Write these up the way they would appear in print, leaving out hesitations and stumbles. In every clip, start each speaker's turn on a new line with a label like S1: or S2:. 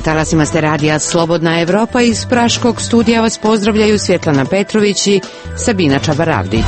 S1: talasima ste radija Slobodna Evropa, iz praškog studija vas pozdravljaju Svjetlana Petrović i Sabina Čabaravdić.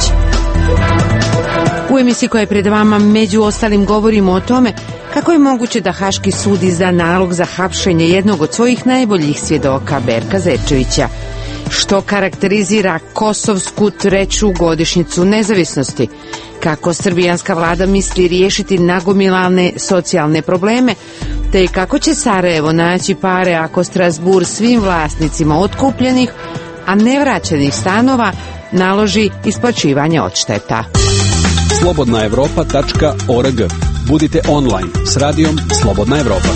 S1: U emisiji koja je pred vama među ostalim govorimo o tome kako je moguće da Haški sud izda nalog za hapšenje jednog od svojih najboljih svjedoka, Berka Zečevića. Što karakterizira kosovsku 3. godišnjicu nezavisnosti? Kako srbijanska vlada misli riješiti nagomilane socijalne probleme? Te kako će Sarajevo naći pare ako Strasbourg svim vlasnicima otkupljenih, a nevraćenih stanova naloži isplaćivanje odšteta?
S2: slobodnaevropa.org. Budite online s radijom Slobodna Evropa.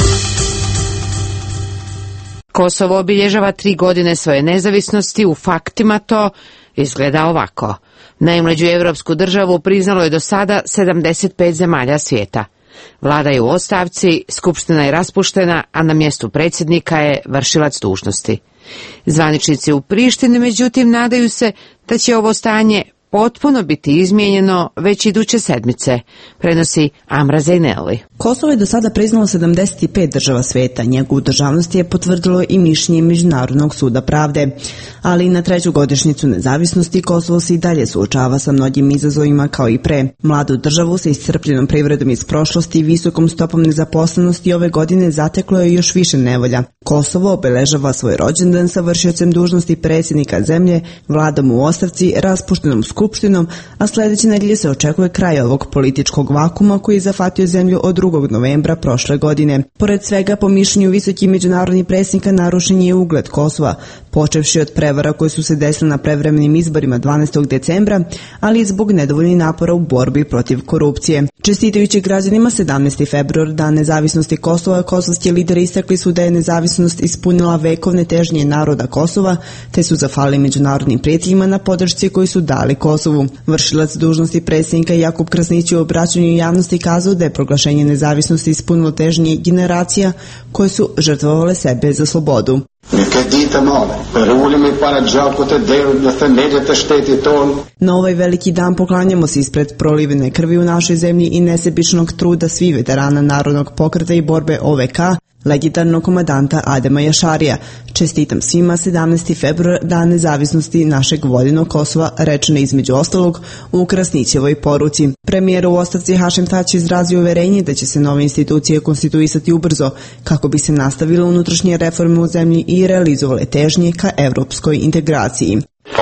S1: Kosovo obilježava 3 godine svoje nezavisnosti. U faktima to izgleda ovako. Najmlađu evropsku državu priznalo je do sada 75 zemalja svijeta. Vlada je u ostavci, skupština je raspuštena, a na mjestu predsjednika je vršilac dužnosti. Zvaničnici u Prištini, međutim, nadaju se da će ovo stanje potpuno biti izmijenjeno već iduće sedmice, prenosi Amra Zejneli.
S3: Kosovo je do sada priznalo 75 država svijeta. Njegovu državnost je potvrdilo i mišljenje Međunarodnog suda pravde. Ali i na 3. godišnjicu nezavisnosti Kosovo se i dalje suočava sa mnogim izazovima kao i pre. Mladu državu sa iscrpljenom privredom iz prošlosti i visokom stopom nezaposlenosti ove godine zateklo je još više nevolja. Kosovo obeležava svoj rođendan sa vršiocem dužnosti predsjednika zemlje, vladom u ostavci, raspuštenom skupštinom, a sljedeće nedjelje se očekuje kraj ovog političkog vakuma koji je zahvatio zemlju od 2. novembra prošle godine. Pored svega, po mišljenju visokih međunarodnih predsjednika, narušen je ugled Kosova, počevši od prevara koje su se desile na prevremenim izborima 12. decembra, ali i zbog nedovoljnih napora u borbi protiv korupcije. Čestitajući građanima 17. februar, dan nezavisnosti Kosova, kosovski lideri istakli su da je nezavisnost ispunila vekovne težnje naroda Kosova, te su zahvalili međunarodnim prijateljima na podršci koju su dali Kosovu. Vršilac dužnosti predsjednika Jakub Krasnić u obraćanju javnosti kazao da je proglašenje nezavisnosti ispunilo težnje generacija koje su žrtvovale sebe za slobodu. Na ovaj veliki dan poklanjamo se ispred prolivene krvi u našoj zemlji i nesebičnog truda svih veterana Narodnog pokreta i borbe OVK, legendarnog komandanta Adema Jašarija. Čestitam svima 17. februar, dan nezavisnosti našeg voljenog Kosova, rečeno između ostalog u Krasnićevoj poruci. Premijer u ostavci Hašem Tači izrazio uverenje da će se nove institucije konstituisati ubrzo kako bi se nastavile unutrašnje reforme u zemlji i realizovale težnje ka evropskoj integraciji.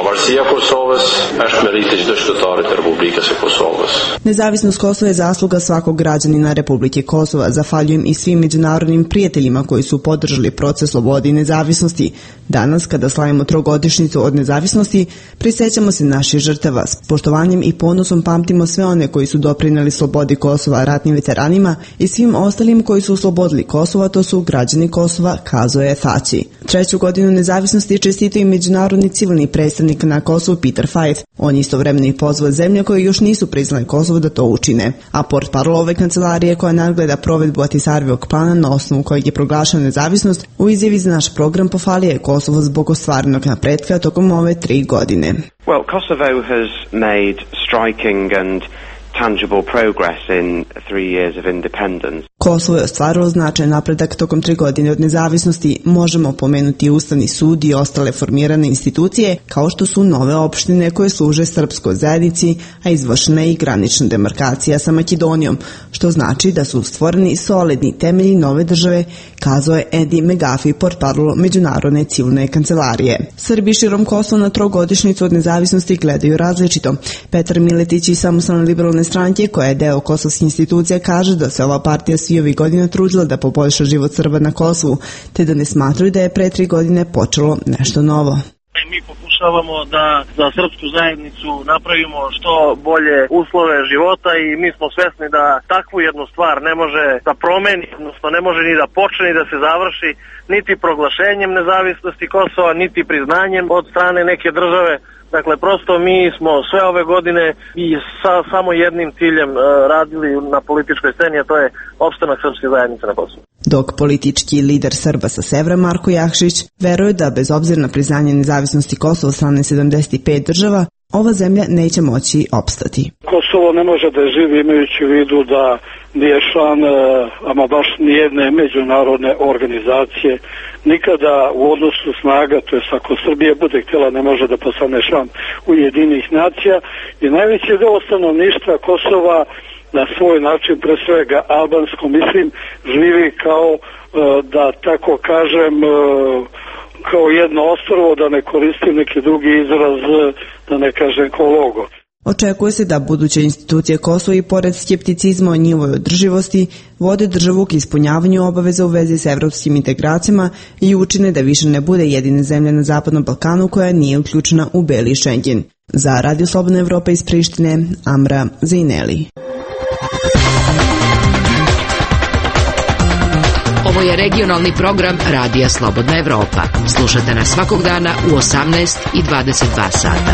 S3: Nezavisnost Kosova je zasluga svakog građanina Republike Kosova. Zahvaljujem i svim međunarodnim prijateljima koji su podržali proces slobode i nezavisnosti. Danas, kada slavimo 3-godišnjicu od nezavisnosti, prisjećamo se naših žrtava. S poštovanjem i ponosom pamtimo sve one koji su doprinijeli slobodi Kosova, ratnim veteranima i svim ostalim koji su oslobodili Kosova, to su građani Kosova, kazao je Tači. 3. godinu nezavisnosti čestitao i međunarodni civilni predstavnik na Kosovu Peter Fife. On je istovremeno i pozvao zemlje koje još nisu priznale Kosovo da to učine. A portparol ove kancelarije koja nadgleda provedbu Ahtisarevog plana na osnovu kojeg je proglašena nezavisnost, u izjavi za naš program pohvalio je Kosovo zbog ostvarenog napretka tokom ove 3 godine.
S4: Well, Kosovo has made striking and tangible progress in 3 years of independence.
S3: Kosovo je ostvarilo značajan napredak tokom 3 godine od nezavisnosti. Možemo pomenuti Ustavni sud i ostale formirane institucije, kao što su nove opštine koje služe srpskoj zajednici, a izvršena je i granična demarkacija sa Makedonijom, što znači da su stvoreni solidni temelji nove države, kazao je Edi Megafi, portparol Međunarodne civilne kancelarije. Srbi širom Kosova na 3-godišnjicu od nezavisnosti gledaju različito. Petar Miletić iz Samostalne liberalne stranke, koja je deo kosovskih institucija, kaže da se ova partija svi ovih godina trudila da poboljša život Srba na Kosovu, te da ne smatraju da je pre 3 godine počelo nešto novo.
S5: Mi pokušavamo da za srpsku zajednicu napravimo što bolje uslove života i mi smo svesni da takvu jednu stvar ne može da promeni, odnosno ne može ni da počne ni da se završi niti proglašenjem nezavisnosti Kosova, niti priznanjem od strane neke države. Dakle, prosto mi smo sve ove godine i sa samo jednim ciljem radili na političkoj sceni, a to je opstanak srpske zajednice na Kosovu.
S3: Dok politički lider Srba sa severa Marko Jakšić veruje da bez obzira na priznanje nezavisnosti Kosova od strane 75 država, ova zemlja neće moći opstati.
S6: Kosovo ne može da živi imajući u vidu da nije član, ama baš nijedne međunarodne organizacije. Nikada u odnosu snaga, to je ako Srbija bude htjela, ne može da postane član Ujedinjenih nacija i najveći deo stanovništva Kosova na svoj način, pre svega albansko, mislim, živi kao, da tako kažem, kao jedno ostrvo, da ne koristim neki drugi izraz, da ne kažem kao logo.
S3: Očekuje se da buduće institucije Kosova i pored skepticizma o njihovoj održivosti vode državu k ispunjavanju obaveza u vezi s evropskim integracijama i učine da više ne bude jedina zemlja na Zapadnom Balkanu koja nije uključena u Beli Schengen. Za Radio Slobodna Evropa iz Prištine, Amra Zejneli.
S1: Ovo je regionalni program Radija Slobodna Evropa. Slušate nas svakog dana u 18 i 22 sata.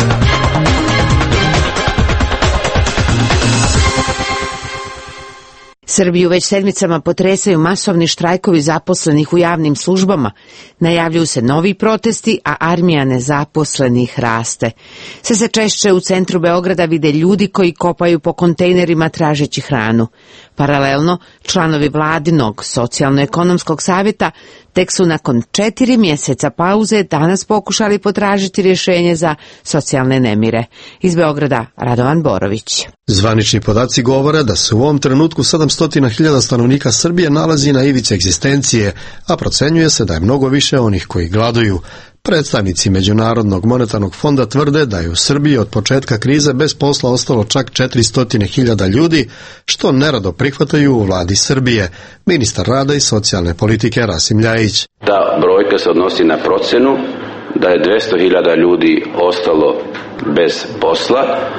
S1: Srbiju već sedmicama potresaju masovni štrajkovi zaposlenih u javnim službama. Najavljuju se novi protesti, a armija nezaposlenih raste. Sve se češće u centru Beograda vide ljudi koji kopaju po kontejnerima tražeći hranu. Paralelno, članovi vladinog socijalno-ekonomskog savjeta tek su nakon 4 mjeseca pauze danas pokušali potražiti rješenje za socijalne nemire. Iz Beograda, Radovan Borović.
S7: Zvanični podaci govore da se u ovom trenutku 700.000 stanovnika Srbije nalazi na ivici egzistencije, a procenjuje se da je mnogo više onih koji gladuju. Predstavnici Međunarodnog monetarnog fonda tvrde da je u Srbiji od početka krize bez posla ostalo čak 400.000 ljudi, što nerado prihvataju u vladi Srbije. Ministar rada i socijalne politike Rasim Ljajić.
S8: Ta brojka se odnosi na procenu da je 200.000 ljudi ostalo bez posla,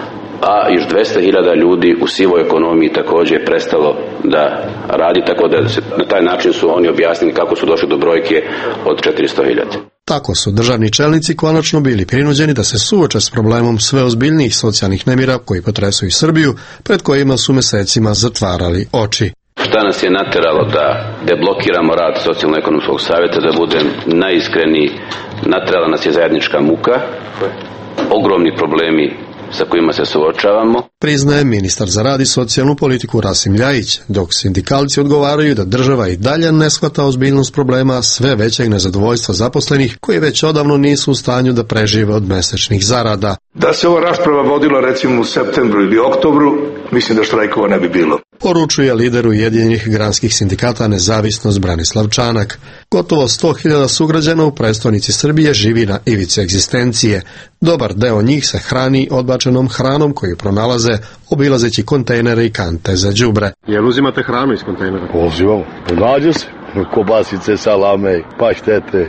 S8: a još 200.000 ljudi u sivoj ekonomiji također je prestalo da radi, tako da na taj način su oni objasnili kako su došli do brojke od 400.000.
S7: Tako su državni čelnici konačno bili prinuđeni da se suoče s problemom sve ozbiljnijih socijalnih nemira koji potresuju Srbiju, pred kojima su mesecima zatvarali oči.
S8: Šta nas je nateralo da deblokiramo rad Socijalno-ekonomskog savjeta, da budem najiskreniji, naterala nas je zajednička muka, ogromni problemi sa kojima se suočavamo.
S7: Priznaje ministar za rad i socijalnu politiku Rasim Ljajić, dok sindikalci odgovaraju da država i dalje ne shvata ozbiljnost problema sve većeg nezadovoljstva zaposlenih koji već odavno nisu u stanju da prežive od mesečnih zarada.
S9: Da se ova rasprava vodila recimo u septembru ili oktobru, mislim da štrajkova ne bi bilo.
S7: Poručuje lider Ujedinjenih granskih sindikata Nezavisnost Branislav Čanak. Gotovo 100.000 sugrađana u prestonici Srbije živi na ivici egzistencije. Dobar deo njih se hrani odbačenom hranom koju pronalaze obilazeći kontejnere i kante za đubre.
S10: Jel uzimate hranu iz kontejnera?
S11: Uzimamo. Nađe se. Kobasice, salame, paštete.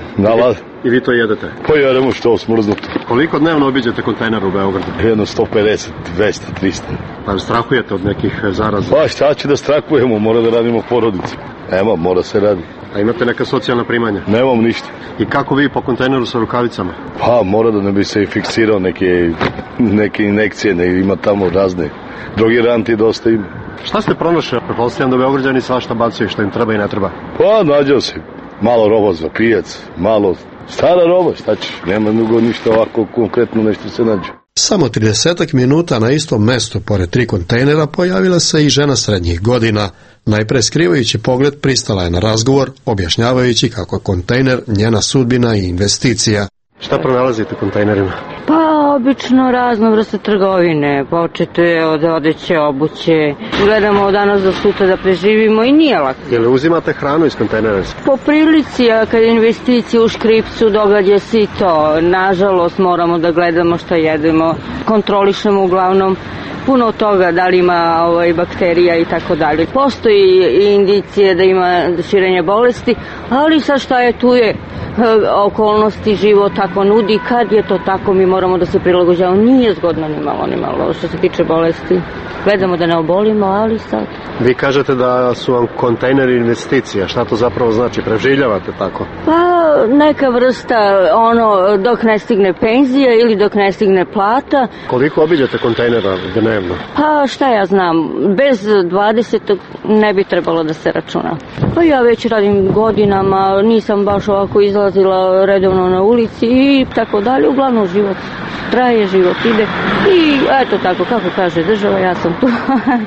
S10: I vi to jedete?
S11: Pa jedemo što smrznuto.
S10: Koliko dnevno obiđete kontejner u Beogradu?
S11: Jedno 150, 200, 300.
S10: Pa strahujete od nekih zaraza?
S11: Pa šta će da strahujemo, mora da radimo porodici. Evo, mora se radi.
S10: A imate neka socijalna primanja?
S11: Nemam ništa.
S10: I kako vi po kontejneru sa rukavicama?
S11: Pa mora da ne bi se fiksirao neke injekcije, ne ima tamo razne. Drogiranti dosta ima.
S10: Šta ste pronašli? Pretpostavljam da Beograđani svašta bacaju što im treba i ne treba.
S11: Pa nađao se. Malo roba za pijac, malo stara roba, šta ćeš? Nema mnogo ništa ovako konkretno nešto se nađe.
S7: Samo 30 minuta na istom mestu, pored 3 kontejnera, pojavila se i žena srednjih godina. Najpre skrivajući pogled pristala je na razgovor, objašnjavajući kako je kontejner njena sudbina i investicija.
S10: Šta pronalazite u kontejnerima?
S12: Pa obično razno vrste trgovine, počete od odeće, obuće. Gledamo od danas do sutra da preživimo i nije lako.
S10: Jel uzimate hranu iz kontejnera?
S12: Po prilici, a kad investicije u škripcu događa se i to. Nažalost moramo da gledamo šta jedemo, kontrolišemo uglavnom puno toga, da li ima bakterija i tako dalje. Postoji indicije da ima širenje bolesti, ali sad šta je tu je okolnosti, život tako nudi, kad je to tako mi moramo da se prilagođavamo. Nije zgodno ni malo što se tiče bolesti. Gledamo da ne obolimo, ali sad.
S10: Vi kažete da su vam kontejneri investicija, šta to zapravo znači? Preživljavate tako?
S12: Pa neka vrsta, dok ne stigne penzija ili dok ne stigne plata.
S10: Koliko obiđete kontejnera dnevno? dnevno?
S12: Pa šta ja znam, bez 20. ne bi trebalo da se računa. Pa ja već radim godinama, nisam baš ovako izlazila redovno na ulici i tako dalje. Uglavnom život traje, život ide i eto tako, kako kaže država, ja sam tu.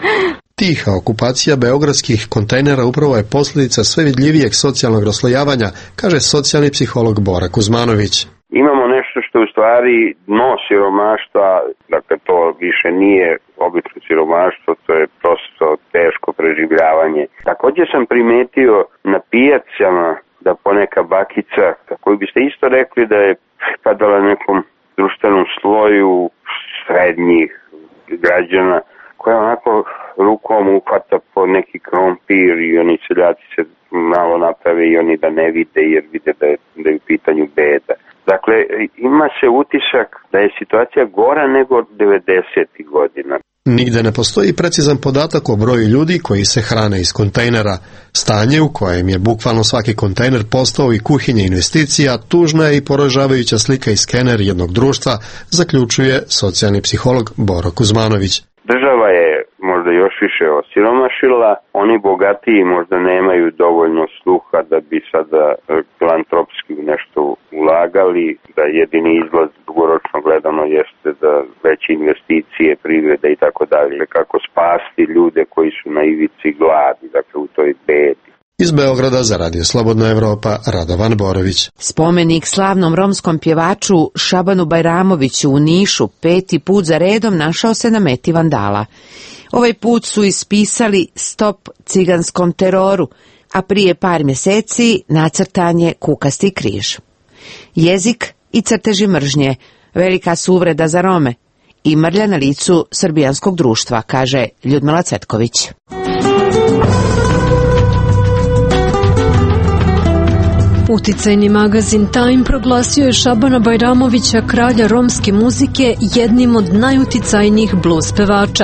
S7: Tiha okupacija beogradskih kontejnera upravo je posljedica sve vidljivijeg socijalnog raslojavanja, kaže socijalni psiholog Bora Kuzmanović.
S13: Imamo nešto što u stvari dno siromaštva, dakle to više nije obično siromaštvo, to je prosto teško preživljavanje. Također sam primetio na pijacama da poneka bakica, koju biste isto rekli da je pripadala nekom društvenom sloju srednjih građana, koja onako rukom uhvata po neki krompir i oni seljaci se malo naprave i oni da ne vide jer vide da je u pitanju beda. Dakle, ima se utisak da je situacija gora nego 90. godina.
S7: Nigde ne postoji precizan podatak o broju ljudi koji se hrane iz kontejnera. Stanje u kojem je bukvalno svaki kontejner postao i kuhinja investicija, tužna je i poražavajuća slika i skener jednog društva, zaključuje socijalni psiholog Boro Kuzmanović.
S13: Država je možda još više osiromašila, oni bogatiji možda nemaju dovoljno sluha da bi sada filantropski nešto ulagali, da jedini izlaz dugoročno gledano jeste da veće investicije, privrede i tako dalje, kako spasti ljude koji su na ivici gladi, dakle u toj bedi.
S7: Iz Beograda za Radio Slobodna Evropa, Radovan Borović.
S1: Spomenik slavnom romskom pjevaču Šabanu Bajramoviću u Nišu 5. put za redom našao se na meti vandala. Ovaj put su ispisali Stop ciganskom teroru, a prije par mjeseci nacrtan je kukasti križ. Jezik i crteži mržnje, velika su uvreda za Rome i mrlja na licu srbijanskog društva, kaže Ljudmila Cvetković.
S14: Uticajni magazin Time proglasio je Šabana Bajramovića, kralja romske muzike, jednim od najuticajnijih blues pevača.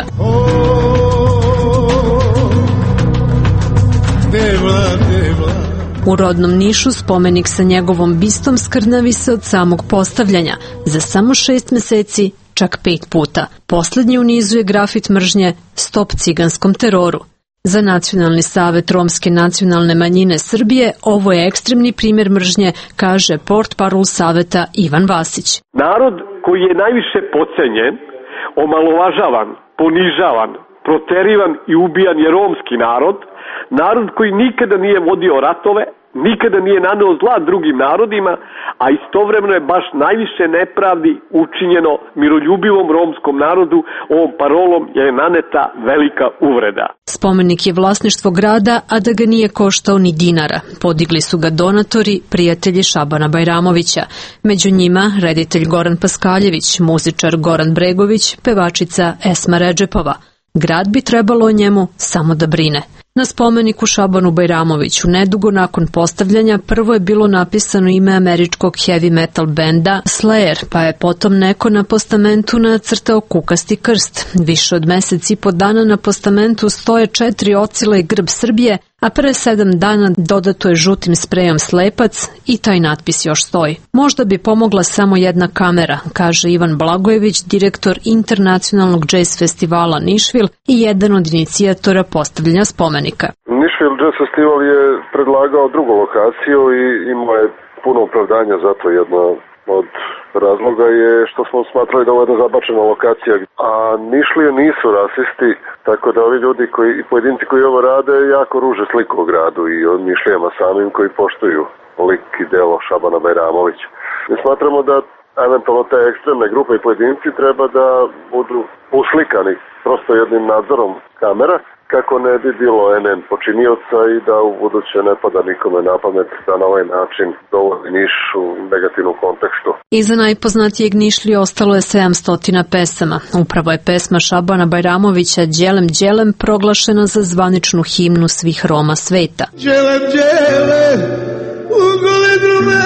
S14: U rodnom Nišu spomenik sa njegovom bistom skrnavi se od samog postavljanja, za samo 6 meseci, čak 5 puta. Poslednji u nizu je grafit mržnje Stop ciganskom teroru. Za Nacionalni savet romske nacionalne manjine Srbije ovo je ekstremni primjer mržnje, kaže portparol saveta Ivan Vasić.
S15: Narod koji je najviše podcenjen, omalovažavan, ponižavan, proterivan i ubijan je romski narod, narod koji nikada nije vodio ratove, nikada nije naneo zla drugim narodima, a istovremeno je baš najviše nepravdi učinjeno miroljubivom romskom narodu. Ovom parolom je naneta velika uvreda.
S14: Spomenik je vlasništvo grada, a da ga nije koštao ni dinara. Podigli su ga donatori, prijatelji Šabana Bajramovića. Među njima reditelj Goran Paskaljević, muzičar Goran Bregović, pevačica Esma Redžepova. Grad bi trebalo o njemu samo da brine. Na spomeniku Šabanu Bajramoviću nedugo nakon postavljanja prvo je bilo napisano ime američkog heavy metal benda Slayer, pa je potom neko na postamentu nacrtao kukasti krst. Više od mesec i po dana na postamentu stoje 4 ocila i grb Srbije, a pre 7 dana dodato je žutim sprejom slepac i taj natpis još stoji. Možda bi pomogla samo jedna kamera, kaže Ivan Blagojević, direktor internacionalnog jazz festivala Nišvil i jedan od inicijatora postavljanja spomenika.
S11: Nišvil jazz festival je predlagao drugu lokaciju i imao je puno opravdanja za to. Jedno od razloga je što smo smatrali da ovo je jedna zabačena lokacija, a Nišlije nisu rasisti, tako da ovi ljudi i pojedinci koji ovo rade jako ruže sliku o gradu i o Nišlijama samim koji poštuju lik i delo Šabana Bajramovića. Mi smatramo da eventualno te ekstremne grupe i pojedinci treba da budu uslikani prosto jednim nadzorom kamera, kako ne bi bilo NN počinioca i da u buduće ne pada nikome na pamet da na ovaj način dovodi Niš u negativnom kontekstu.
S14: Iza najpoznatijeg Nišlije ostalo je 700 pesama. Upravo je pesma Šabana Bajramovića Đelem Đelem proglašena za zvaničnu himnu svih Roma sveta.
S16: Đelem Đelem u gole drume.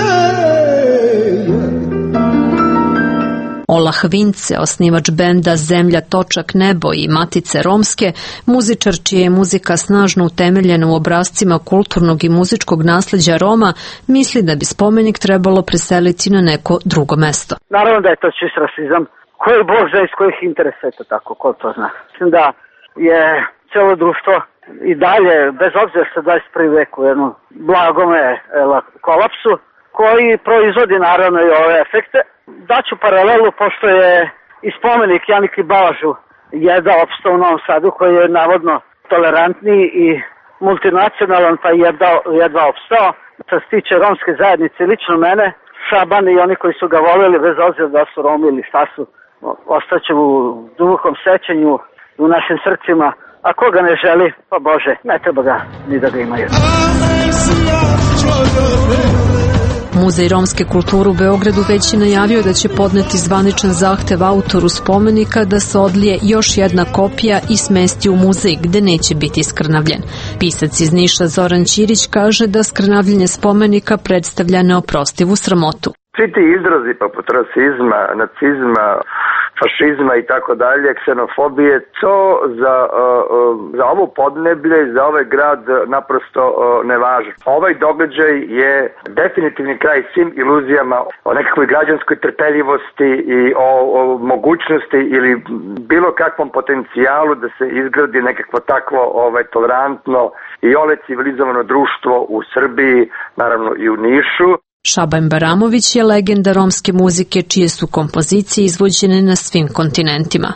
S14: Olah Vince, osnivač benda Zemlja, Točak, Nebo i Matice Romske, muzičar čija je muzika snažno utemeljena u obrascima kulturnog i muzičkog nasleđa Roma, misli da bi spomenik trebalo preseliti na neko drugo mesto.
S17: Naravno da je to čist rasizam. koji Bog zna iz kojih interesa, eto tako, ko to zna. Mislim da je celo društvo i dalje, bez obzira što 21. veku, jednu blagome kolapsu, koji proizvodi naravno i ove efekte. Daću paralelu, pošto je i spomenik Janiki Balažu jedva opstao u Novom Sadu, koji je navodno tolerantniji i multinacionalan, pa jedva opstao. Što se tiče romske zajednice, lično mene, Šaban i oni koji su ga voleli, bez obzira da su Romi ili šta su, ostaće u dubokom sećanju, u našim srcima. A ko ga ne želi, pa Bože, ne treba ga ni da ga imaju.
S14: Muzej romske kulture u Beogradu već je najavio da će podneti zvaničan zahtev autoru spomenika da se odlije još jedna kopija i smesti u muzej gde neće biti skrnavljen. Pisac iz Niša Zoran Ćirić kaže da skrnavljenje spomenika predstavlja neoprostivu sramotu.
S18: Svi ti izrazi poput rasizma, nacizma, fašizma i tako dalje, ksenofobije, to za ovo podneblje, za ovaj grad naprosto ne važi. Ovaj događaj je definitivni kraj svim iluzijama o nekakvoj građanskoj trpeljivosti i o mogućnosti ili bilo kakvom potencijalu da se izgradi nekakvo takvo tolerantno i ole civilizovano društvo u Srbiji, naravno i u Nišu.
S14: Šaban Bajramović je legenda romske muzike čije su kompozicije izvođene na svim kontinentima.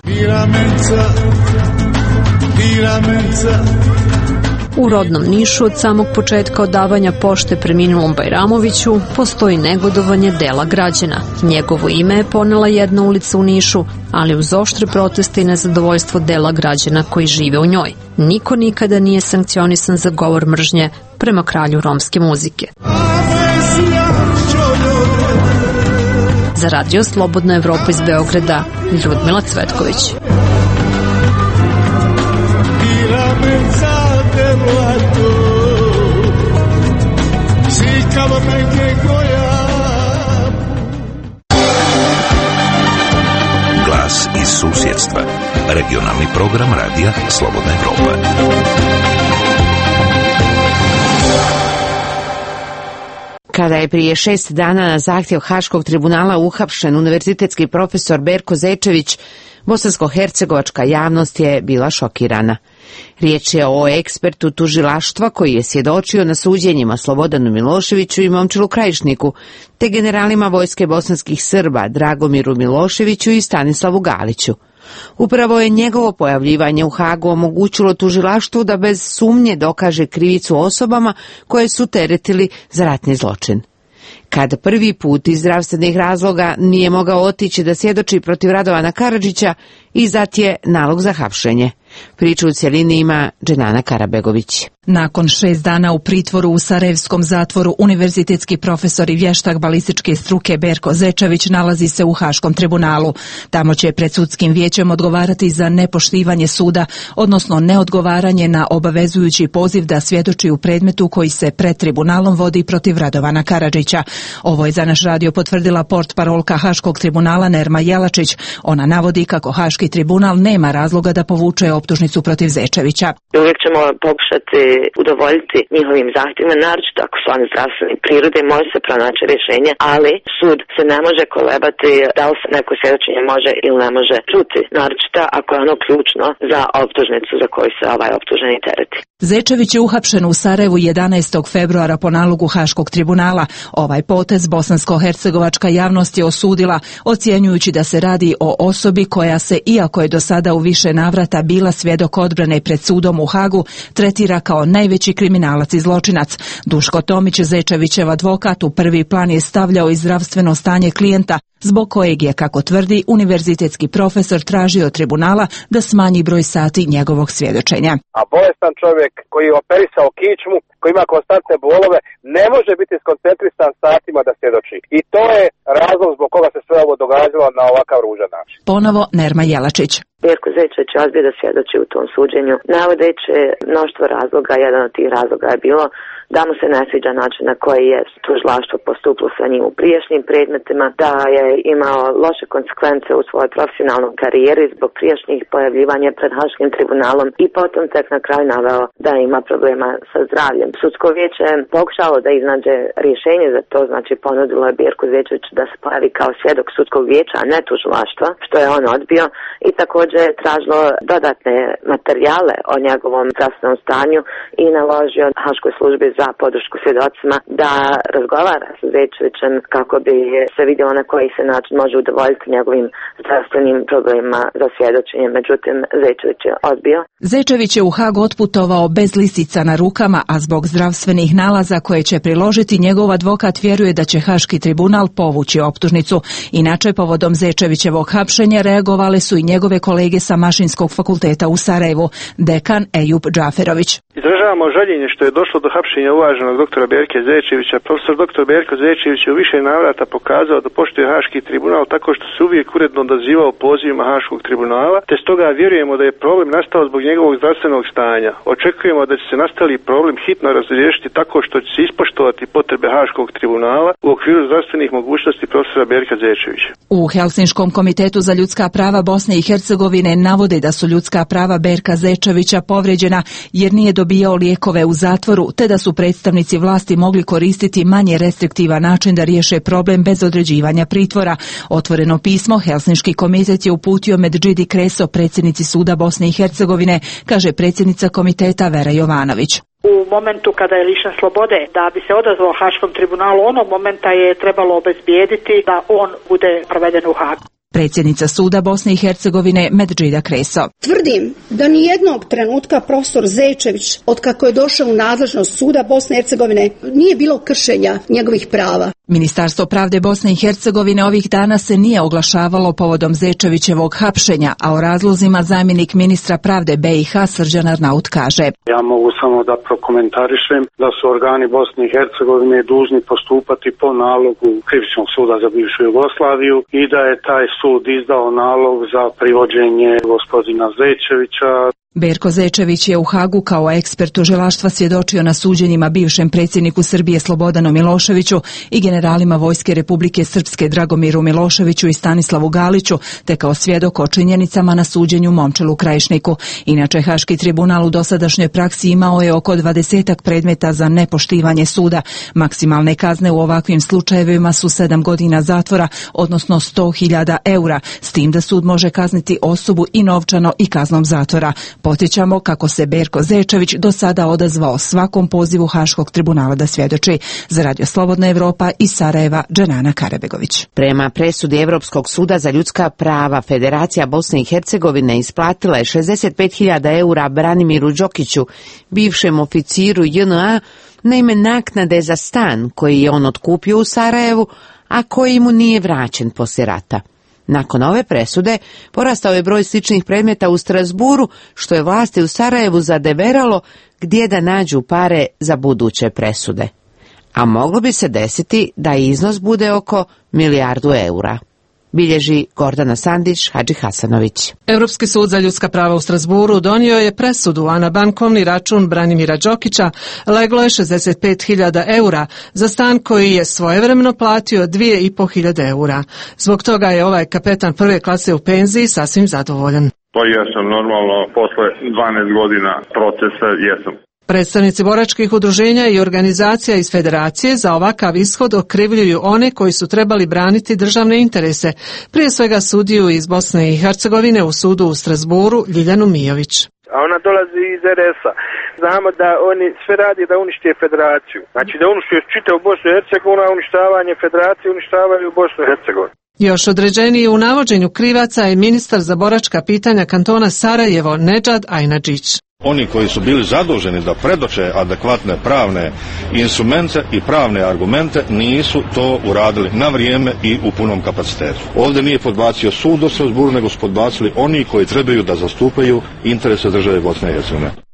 S14: U rodnom Nišu od samog početka odavanja pošte preminulom Bajramoviću postoji negodovanje dela građana. Njegovo ime je ponela jedna ulica u Nišu, ali uz oštre proteste i nezadovoljstvo dela građana koji žive u njoj. Niko nikada nije sankcionisan za govor mržnje prema kralju romske muzike. Za Radio Slobodna Evropa iz Beograda, Ljudmila Cvetković.
S19: Glas iz susjedstva. Regionalni program Radija Slobodna Evropa.
S1: Kada je prije 6 dana na zahtjev Haškog tribunala uhapšen univerzitetski profesor Berko Zečević, bosansko-hercegovačka javnost je bila šokirana. Riječ je o ekspertu tužilaštva koji je svjedočio na suđenjima Slobodanu Miloševiću i Momčilu Krajišniku, te generalima vojske bosanskih Srba Dragomiru Miloševiću i Stanislavu Galiću. Upravo je njegovo pojavljivanje u Hagu omogućilo tužilaštvu da bez sumnje dokaže krivicu osobama koje su teretili za ratni zločin. Kad prvi put iz zdravstvenih razloga nije mogao otići da svjedoči protiv Radovana Karadžića, izdat je nalog za hapšenje. Priču u cjelini ima Dženana Karabegović.
S20: Nakon 6 dana u pritvoru u Sarajevskom zatvoru, univerzitetski profesor i vještak balističke struke Berko Zečević nalazi se u Haškom tribunalu. Tamo će pred sudskim vijećem odgovarati za nepoštivanje suda, odnosno neodgovaranje na obavezujući poziv da svjedoči u predmetu koji se pred tribunalom vodi protiv Radovana Karadžića. Ovo je za naš radio potvrdila portparolka Haškog tribunala Nerma Jelačić. Ona navodi kako Haški tribunal nema razloga da povuče optužnicu protiv Zečevića.
S21: Uvijek ćemo pokušati udovoljiti njihovim zahtjevima, naročito ako su oni zdravstvene prirode, može se pronaći rješenje, ali sud se ne može kolebati da li se neko svjedočenje može ili ne može čuti, naročito ako je ono ključno za optužnicu za koju se ovaj optuženi tereti.
S20: Zečević je uhapšen u Sarajevu 11. februara po nalogu Haškog tribunala. Ovaj potez bosansko-hercegovačka javnost je osudila, ocjenjujući da se radi o osobi koja se, iako je do sada u više navrata bila svjedok odbrane pred sudom u Hagu, tretira kao najveći kriminalac i zločinac. Duško Tomić, Zečevićev advokat, u prvi plan je stavljao i zdravstveno stanje klijenta, zbog kojeg je, kako tvrdi, univerzitetski profesor tražio od tribunala da smanji broj sati njegovog svjedočenja.
S22: A bolestan čovjek koji je operisao kičmu, koji ima konstantne bolove, ne može biti skoncentrisan satima da svjedoči. I to je razlog zbog koga se sve ovo događalo na ovakav ružan način.
S20: Ponovo Nerma Jelačić.
S21: Berko Zečević je odbio da svjedoči u tom suđenju, navodeći mnoštvo razloga. Jedan od tih razloga je bilo da mu se ne sviđa način na koji je tužilaštvo postupilo sa njim u prijašnjim predmetima, da je imao loše konsekvence u svojoj profesionalnoj karijeri zbog prijašnjih pojavljivanja pred Haškim tribunalom i potom tek na kraju naveo da ima problema sa zdravljem. Sudsko vijeće je pokušalo da iznađe rješenje za to, znači ponudilo je Berku Zečeviću da se pojavi kao svjedok sudskog vijeća, a ne tužilaštva, što je on odbio, i također je tražilo dodatne materijale o njegovom zdravstvenom stanju i naložio Haškoj službi za podršku svjedocima da razgovara sa Zečevićem kako bi se vidjelo na koji se način može udovoljiti njegovim zdravstvenim problemima za svjedočenje. Međutim, Zečević je odbio.
S20: Zečević je u Hag otputovao bez lisica na rukama, a zbog zdravstvenih nalaza koje će priložiti, njegov advokat vjeruje da će Haški tribunal povući optužnicu. Inače, povodom Zečevićevog hapšenja reagovale su i njegove kolege sa Mašinskog fakulteta u Sarajevu, dekan Ejub Džaferović.
S2: Izražavamo žaljenje što je došlo do hapšenja uvaženog doktora Berke Zečevića. Profesor dr. Berko Zečević je u više navrata pokazao da poštuje Haški tribunal tako što se uvijek uredno odazivao pozivima Haškog tribunala, te stoga vjerujemo da je problem nastao zbog njegovog zdravstvenog stanja. Očekujemo da će se nastali problem hitno razriješiti tako što će se ispoštovati potrebe Haškog tribunala u okviru zdravstvenih mogućnosti profesora Berka Zečevića.
S20: U Helsinškom komitetu za ljudska prava Bosne i Hercegovine navode da su ljudska prava Berka Zečevića povrijeđena jer nije dobijao lijekove u zatvoru, te da su predstavnici vlasti mogli koristiti manje restriktivan način da riješe problem bez određivanja pritvora. Otvoreno pismo Helsinški komitet je uputio Medžidi Kreso, predsjednici suda Bosne i Hercegovine, kaže predsjednica komiteta Vera Jovanović.
S4: U momentu kada je lišen slobode, da bi se odazvao Haškom tribunalu, onog momenta je trebalo obezbijediti da on bude proveden u Hag.
S20: Predsjednica suda Bosne i Hercegovine Medžida Kreso.
S23: Tvrdim da ni jednog trenutka profesor Zečević, otkako je došao u nadležnost suda Bosne i Hercegovine, nije bilo kršenja njegovih prava.
S20: Ministarstvo pravde Bosne i Hercegovine ovih dana se nije oglašavalo povodom Zečevićevog hapšenja, a o razlozima zamjenik ministra pravde BiH Srđan Arnaut kaže.
S24: Ja mogu samo da prokomentarišem da su organi Bosne i Hercegovine dužni postupati po nalogu Krivičnog suda za bivšu Jugoslaviju i da je taj sud izdao nalog za privođenje gospodina Zečevića.
S20: Berko Zečević je u Hagu kao ekspert tužilaštva svjedočio na suđenjima bivšem predsjedniku Srbije Slobodanu Miloševiću i generalima Vojske Republike Srpske Dragomiru Miloševiću i Stanislavu Galiću, te kao svjedok o činjenicama na suđenju Momčilu Krajišniku. Inače, Haški tribunal u dosadašnjoj praksi imao je oko 20 predmeta za nepoštivanje suda. Maksimalne kazne u ovakvim slučajevima su 7 godina zatvora, odnosno 100.000 eura, s tim da sud može kazniti osobu i novčano i kaznom zatvora. Podsjećamo kako se Berko Zečević do sada odazvao svakom pozivu Haškog tribunala da svjedoči. Za Radio Slobodna Evropa iz Sarajeva, Dženana Karabegović.
S1: Prema presudi Evropskog suda za ljudska prava, Federacija Bosne i Hercegovine isplatila je 65.000 eura Branimiru Đokiću, bivšem oficiru JNA, na ime naknade za stan koji je on otkupio u Sarajevu, a koji mu nije vraćen poslije rata. Nakon ove presude porastao je broj sličnih predmeta u Strasburu, što je vlasti u Sarajevu zadeveralo gdje da nađu pare za buduće presude. A moglo bi se desiti da iznos bude oko 1 milijardu eura. Bilježi Gordana Sandić, Hadži Hasanović.
S25: Europski sud za ljudska prava u Strasburu donio je presudu, a na bankovni račun Branimira Đokića leglo je 65.000 eura za stan koji je svojevremeno platio 2.500 eura. Zbog toga je ovaj kapetan prve klase u penziji sasvim zadovoljan.
S26: Pa jesam, normalno, posle 12 godina procesa jesam.
S25: Predstavnici boračkih udruženja i organizacija iz Federacije za ovakav ishod okrivljuju one koji su trebali braniti državne interese, prije svega sudiju iz Bosne i Hercegovine u sudu u Strasburu Ljiljanu Mijović.
S22: A ona dolazi iz RS-a. Znamo da oni sve radi da unište federaciju. Znači da unište čitavu Bosnu i Hercegovinu, a uništavanje federacije uništavaju Bosnu i Hercegovinu.
S25: Još određeniji u navođenju krivaca je ministar za boračka pitanja kantona Sarajevo Nedžad Ajnadžić.
S27: Oni koji su bili zaduženi da predoče adekvatne pravne instrumente i pravne argumente nisu to uradili na vrijeme i u punom kapacitetu. Ovdje nije podbacio sud u Strasburu, nego su podbacili oni koji trebaju da zastupaju interese države Bosne i Hercegovine.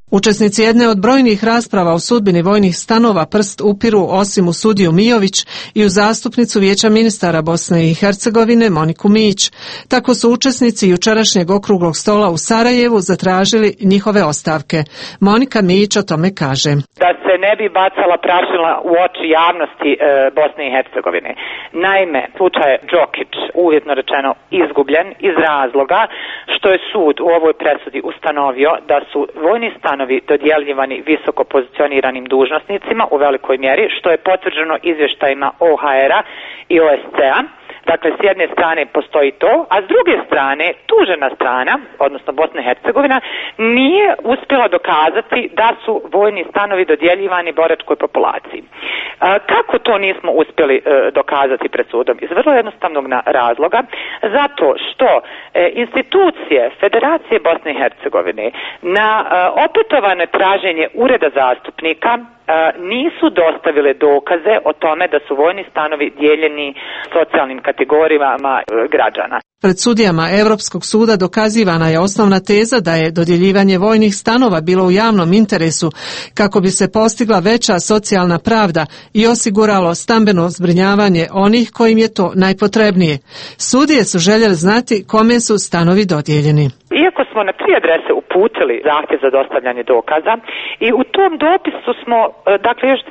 S25: Učesnici jedne od brojnih rasprava o sudbini vojnih stanova prst upiru osim u sudiju Mijović i u zastupnicu Vijeća ministara Bosne i Hercegovine Moniku Mijić. Tako su učesnici jučerašnjeg okruglog stola u Sarajevu zatražili njihove ostavke. Monika Mijić o tome kaže:
S3: Da se ne bi bacala prašina u oči javnosti Bosne i Hercegovine. Naime, slučaj Đokić, uvjetno rečeno, izgubljen iz razloga što je sud u ovoj presudi ustanovio da su vojni stanovi dodjeljivani visoko pozicioniranim dužnosnicima u velikoj mjeri, što je potvrđeno izvještajima OHR-a i OSCE-a. Dakle, s jedne strane postoji to, a s druge strane tužena strana, odnosno Bosna i Hercegovina, nije uspjela dokazati da su vojni stanovi dodjeljivani boračkoj populaciji. Kako to nismo uspjeli dokazati pred sudom? Iz vrlo jednostavnog razloga, zato što institucije Federacije Bosne i Hercegovine na opetovano traženje ureda zastupnika nisu dostavile dokaze o tome da su vojni stanovi dijeljeni socijalnim kategorijama građana.
S25: Pred sudijama Europskog suda dokazivana je osnovna teza da je dodjeljivanje vojnih stanova bilo u javnom interesu kako bi se postigla veća socijalna pravda i osiguralo stambeno zbrinjavanje onih kojim je to najpotrebnije. Sudije su željeli znati kome su stanovi dodijeljeni.
S3: Iako smo na 3 adrese uputili zahtjev za dostavljanje dokaza i u tom dopisu smo, dakle, još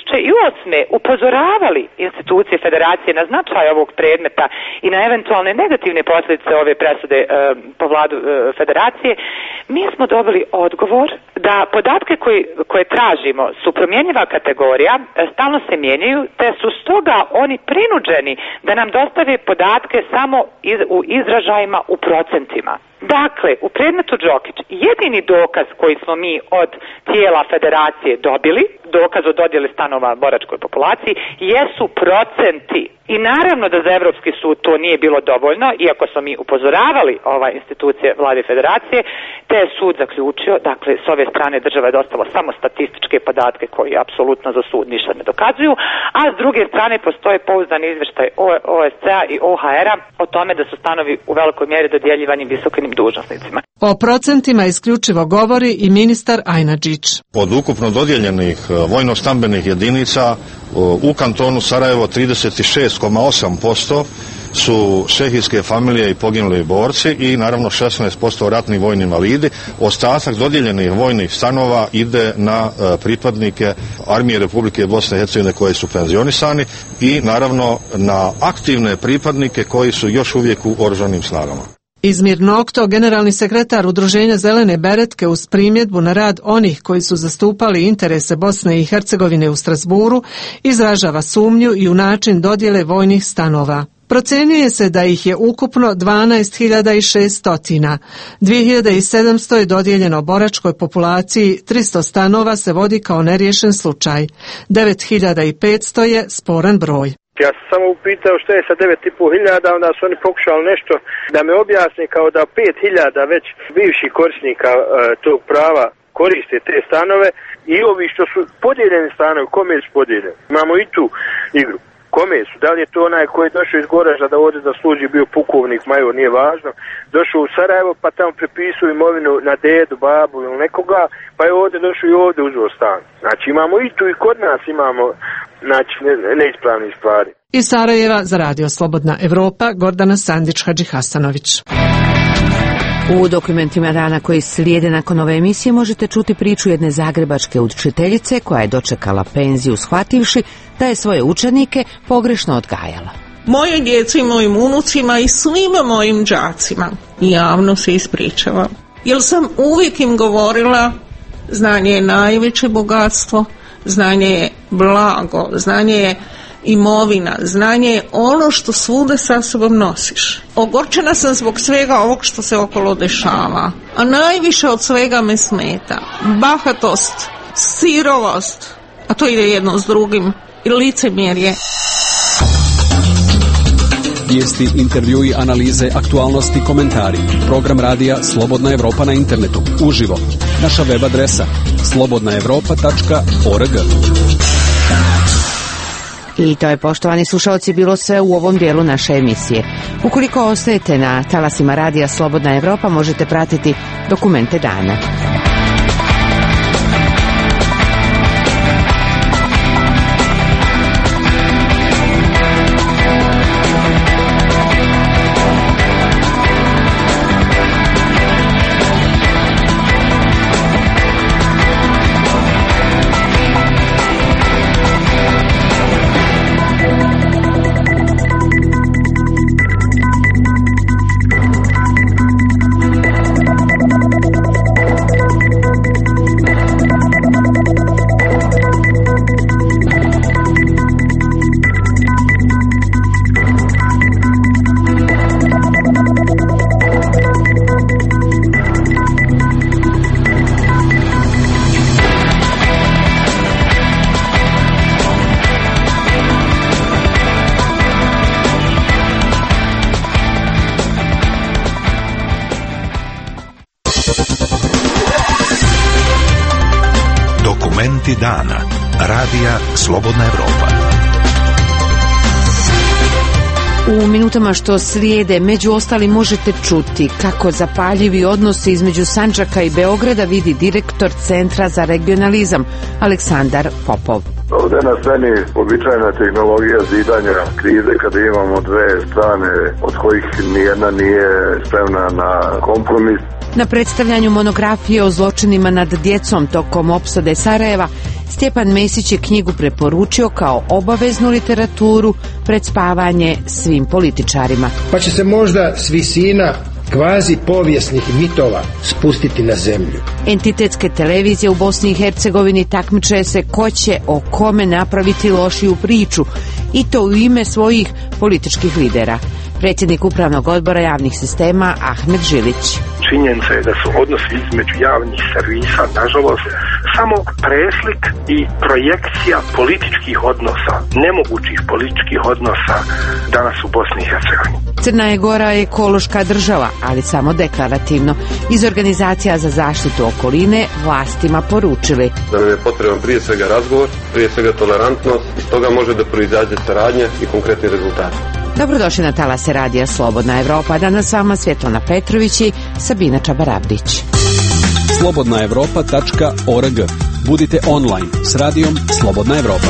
S3: 2008. upozoravali institucije Federacije na značaj ovog predmeta i na eventualne negativne posljedice ove presude po vladu Federacije, mi smo dobili odgovor da podatke koje tražimo su promjenjiva kategorija, stalno se mijenjaju, te su stoga oni prinuđeni da nam dostave podatke samo u izražajima u procentima. Dakle, u predmetu Đokić jedini dokaz koji smo mi od tijela Federacije dobili, dokaz o dodjeli stanova boračkoj populaciji, jesu procenti. I naravno da za Europski sud to nije bilo dovoljno, iako smo mi upozoravali institucije Vlade Federacije, te je sud zaključio, dakle, s ove strane država je dostala samo statističke podatke koji apsolutno za sud ništa ne dokazuju, a s druge strane postoje pouzdani izvještaj OSCE-a i OHR-a o tome da su stanovi u velikoj mjeri dodjeljivani visokim dužnosnicima.
S25: O procentima isključivo govori i ministar Ajnadžić.
S27: Od ukupno dodijeljenih vojno-stambenih jedinica u kantonu Sarajevo 36,8% su šehijske familije i poginuli borci i naravno 16% ratni vojni invalidi. Ostatak dodijeljenih vojnih stanova ide na pripadnike Armije Republike Bosne i Hercegovine koji su penzionisani i naravno na aktivne pripadnike koji su još uvijek u oružanim snagama.
S25: Izmir Nokto, generalni sekretar Udruženja Zelene beretke, uz primjedbu na rad onih koji su zastupali interese Bosne i Hercegovine u Strasburu, izražava sumnju i u način dodjele vojnih stanova. Procjenjuje se da ih je ukupno 12.600. 2.700 je dodijeljeno boračkoj populaciji, 300 stanova se vodi kao neriješen slučaj. 9.500 je sporan broj.
S22: Ja sam samo upitao što je sa 9.500, onda su oni pokušali nešto da me objasne kao da 5.000 već bivših korisnika tog prava koriste te stanove i ovi što su podijeljeni stanovi, kome su podijeljeni. Imamo i tu igru. Kome su? Da li je to onaj koji je došao iz Goražda da ovdje da služi, bio pukovnik, major, nije važno, došao u Sarajevo pa tamo prepisao imovinu na dedu, babu ili nekoga, pa je ovdje došao i ovdje uzeo stan. Znači imamo i tu i kod nas imamo neispravne stvari.
S25: Iz Sarajeva za Radio Slobodna Evropa, Gordana Sandić-Hadžihasanović.
S1: U dokumentima dana koji slijede nakon ove emisije možete čuti priču jedne zagrebačke učiteljice koja je dočekala penziju shvativši da je svoje učenike pogrešno odgajala.
S5: Moje djeci, mojim unucima i svim mojim đacima javno se ispričavam. Jer sam uvijek im govorila, znanje je najveće bogatstvo, znanje je blago, znanje je imovina, znanje je ono što svuda sa sobom nosiš. Ogorčena sam zbog svega ovog što se okolo dešava, a najviše od svega me smeta bahatost, sirovost, a to ide jedno s drugim, i licemjerje.
S6: Vijesti, intervjui, analize, aktualnosti, komentari. Program radija Slobodna Evropa na internetu, uživo. Naša web adresa slobodnaevropa.org.
S1: I to je, poštovani slušalci, bilo sve u ovom dijelu naše emisije. Ukoliko ostajete na talasima radija Slobodna Evropa, možete pratiti dokumente dana.
S19: Momenti dana. Radija Slobodna Evropa.
S1: U minutama što slijede, među ostalim, možete čuti kako zapaljivi odnosi između Sandžaka i Beograda vidi direktor Centra za regionalizam Aleksandar Popov.
S11: Ovdje na sceni običajna tehnologija zidanja krize kada imamo dve strane od kojih nijedna nije spremna na kompromis.
S1: Na predstavljanju monografije o zločinima nad djecom tokom opsade Sarajeva, Stjepan Mesić je knjigu preporučio kao obaveznu literaturu pred spavanje svim političarima.
S7: Pa će se možda s visina kvazi povijesnih mitova spustiti na zemlju.
S1: Entitetske televizije u Bosni i Hercegovini takmiče se ko će o kome napraviti lošiju priču, i to u ime svojih političkih lidera. Predsjednik Upravnog odbora javnih sistema Ahmed Žilić.
S8: Činjenica je da su odnosi između javnih servisa, nažalost, samo preslik i projekcija političkih odnosa, nemogućih političkih odnosa danas u Bosni i Hercegovini.
S1: Crna je Gora je ekološka država, ali samo deklarativno. Iz organizacija za zaštitu okoline vlastima poručili
S9: da nam je potreban prije svega razgovor, prije svega tolerantnost, iz toga može da proizađe saradnja i konkretni rezultati.
S1: Dobrodošli na talase radija Slobodna Evropa. Danas s vama Svjetlana Petrović i Sabina Čabaravdić.
S6: slobodnaevropa.org. Budite online s radijom Slobodna Evropa.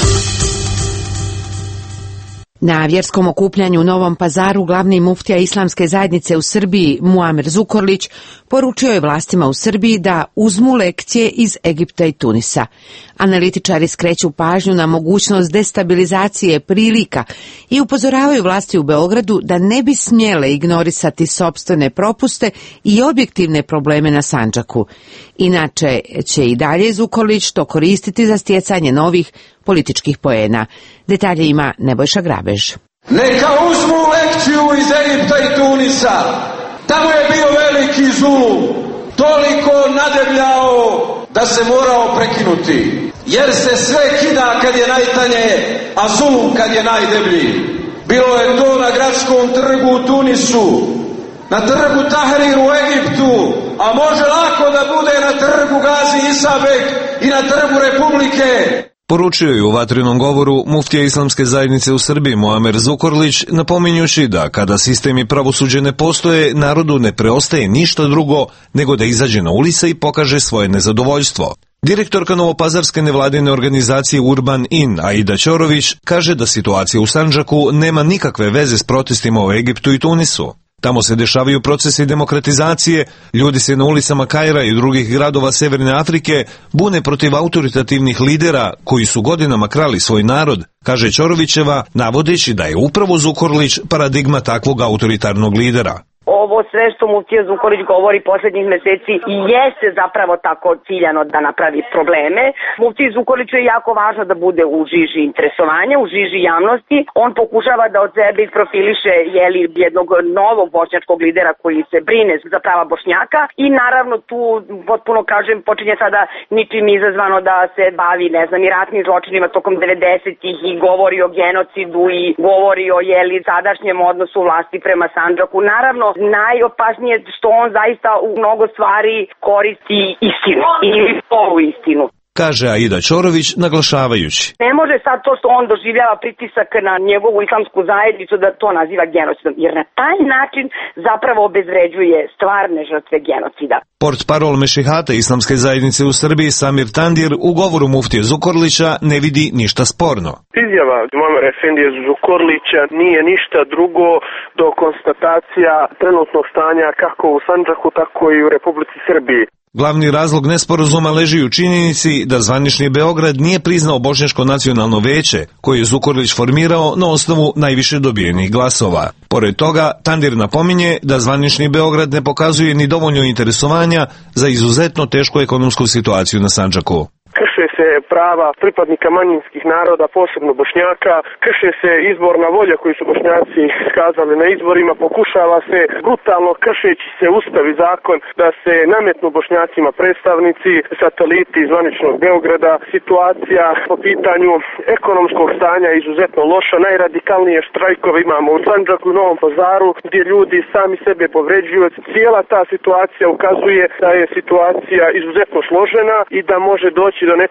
S1: Na vjerskom okupljanju u Novom Pazaru glavni muftija Islamske zajednice u Srbiji Muamer Zukorlić poručio je vlastima u Srbiji da uzmu lekcije iz Egipta i Tunisa. Analitičari skreću pažnju na mogućnost destabilizacije prilika i upozoravaju vlasti u Beogradu da ne bi smjele ignorisati sopstvene propuste i objektivne probleme na Sandžaku. Inače će i dalje Zukorlić to koristiti za stjecanje novih političkih poena. Detalje ima Nebojša Grabež.
S16: Neka uzmu lekciju iz Egipta i Tunisa. Tamo je bio veliki zulum, toliko nadebljao da se morao prekinuti. Jer se sve kida kad je najtanje, a zulum kad je najdeblji. Bilo je to na gradskom trgu u Tunisu, na trgu Tahrir u Egiptu, a može lako da bude na trgu Gazi Isabek i na trgu Republike.
S10: Poručio je u vatrenom govoru muftija Islamske zajednice u Srbiji Muamer Zukorlić, napominjući da kada sistem i pravosuđe ne postoje, narodu ne preostaje ništa drugo nego da izađe na ulice i pokaže svoje nezadovoljstvo. Direktorka novopazarske nevladine organizacije Urban In, Aida Ćorović, kaže da situacija u Sandžaku nema nikakve veze s protestima u Egiptu i Tunisu. Tamo se dešavaju procesi demokratizacije, ljudi se na ulicama Kaira i drugih gradova Severne Afrike bune protiv autoritativnih lidera koji su godinama krali svoj narod, kaže Ćorovićeva, navodeći da je upravo Zukorlić paradigma takvog autoritarnog lidera.
S12: Ovo sve što muftija Zukorlić govori posljednjih meseci i jeste zapravo tako ciljano da napravi probleme. Muftiji Zukorliću je jako važno da bude u žiži interesovanja, u žiži javnosti. On pokušava da od sebe isprofiliše jednog novog bošnjačkog lidera koji se brine za prava Bošnjaka i naravno tu, potpuno kažem, počinje sada ničim izazvano da se bavi, i ratnim zločinima tokom 90-ih i govori o genocidu i govori o sadašnjem odnosu vlasti prema Sandžaku. Naravno, najopasnije što on zaista u mnogo stvari koristi istinu ili polu istinu.
S10: Kaže Aida Ćorović, naglašavajući.
S12: Ne može sad to što on doživljava pritisak na njegovu islamsku zajednicu da to naziva genocidom, jer na taj način zapravo obezvređuje stvarne žrtve genocida.
S10: Portparol Mešihata Islamske zajednice u Srbiji Samir Tandir u govoru muftije Zukorlića ne vidi ništa sporno.
S22: Izjava Muamera Efendije Zukorlića nije ništa drugo do konstatacija trenutnog stanja kako u Sandžaku, tako i u Republici Srbiji.
S10: Glavni razlog nesporazuma leži u činjenici da zvanični Beograd nije priznao Bošnjačko nacionalno veće, koje je Zukorlić formirao na osnovu najviše dobijenih glasova. Pored toga, Tandir napominje da zvanični Beograd ne pokazuje ni dovoljno interesovanja za izuzetno tešku ekonomsku situaciju na Sandžaku.
S22: Krše se prava pripadnika manjinskih naroda, posebno Bošnjaka, krše se izborna volja koju su Bošnjaci iskazali na izborima, pokušava se brutalno kršeći se ustav i zakon da se nametnu Bošnjacima predstavnici, sateliti zvaničnog Beograda. Situacija po pitanju ekonomskog stanja je izuzetno loša, najradikalnije štrajkove imamo u Sandžaku i Novom Pazaru gdje ljudi sami sebe povređuju. Cijela ta situacija ukazuje da je situacija izuzetno složena i da može doći do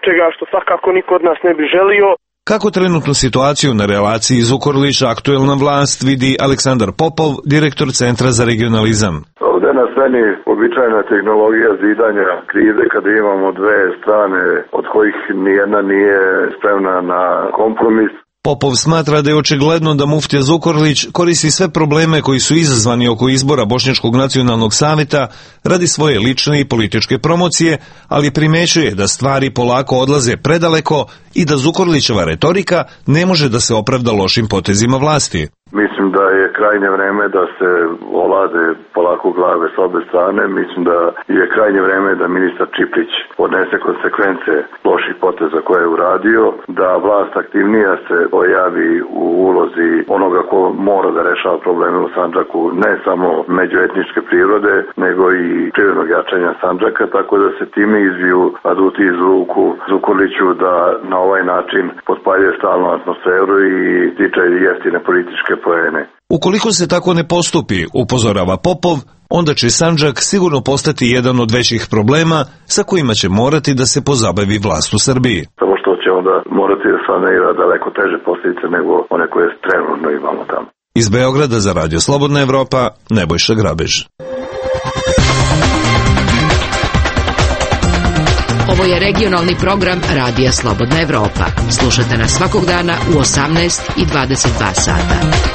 S22: nečega što svakako niko od nas ne bi želio.
S10: Kako trenutnu situaciju na relaciji Zukorlić aktuelna vlast vidi Aleksandar Popov, direktor Centra za regionalizam?
S11: Ovdje na sceni običajna tehnologija zidanja krize kada imamo dve strane od kojih nijedna nije spremna na kompromis.
S10: Popov smatra da je očigledno da muftija Zukorlić koristi sve probleme koji su izazvani oko izbora Bošnjačkog nacionalnog savjeta radi svoje lične i političke promocije, ali primećuje da stvari polako odlaze predaleko i da Zukorlićeva retorika ne može da se opravda lošim potezima vlasti.
S11: Mislim da je krajnje vreme da se olade polako glave s obe strane. Mislim da je krajnje vreme da ministar Čiplić podnese konsekvence loših poteza koje je uradio, da vlast aktivnija se pojavi u ulozi onoga ko mora da rešava probleme u Sandžaku, ne samo međuetničke prirode, nego i privrednog jačanja Sandžaka, tako da se time izviju aduti iz ruku Zukorliću da na ovaj način potpaljuje stalnu atmosferu i stiče jeftine političke poene.
S10: Ukoliko se tako ne postupi, upozorava Popov, onda će Sandžak sigurno postati jedan od većih problema sa kojima će morati da se pozabavi vlast u Srbiji.
S11: Samo što će onda morati da sanira daleko teže posljedice nego one koje trenutno imamo tamo.
S10: Iz Beograda za Radio Slobodna Evropa, Nebojša Grabež.
S1: Ovo je regionalni program Radija Slobodna Evropa. Slušajte nas svakog dana u 18 i 22 sata.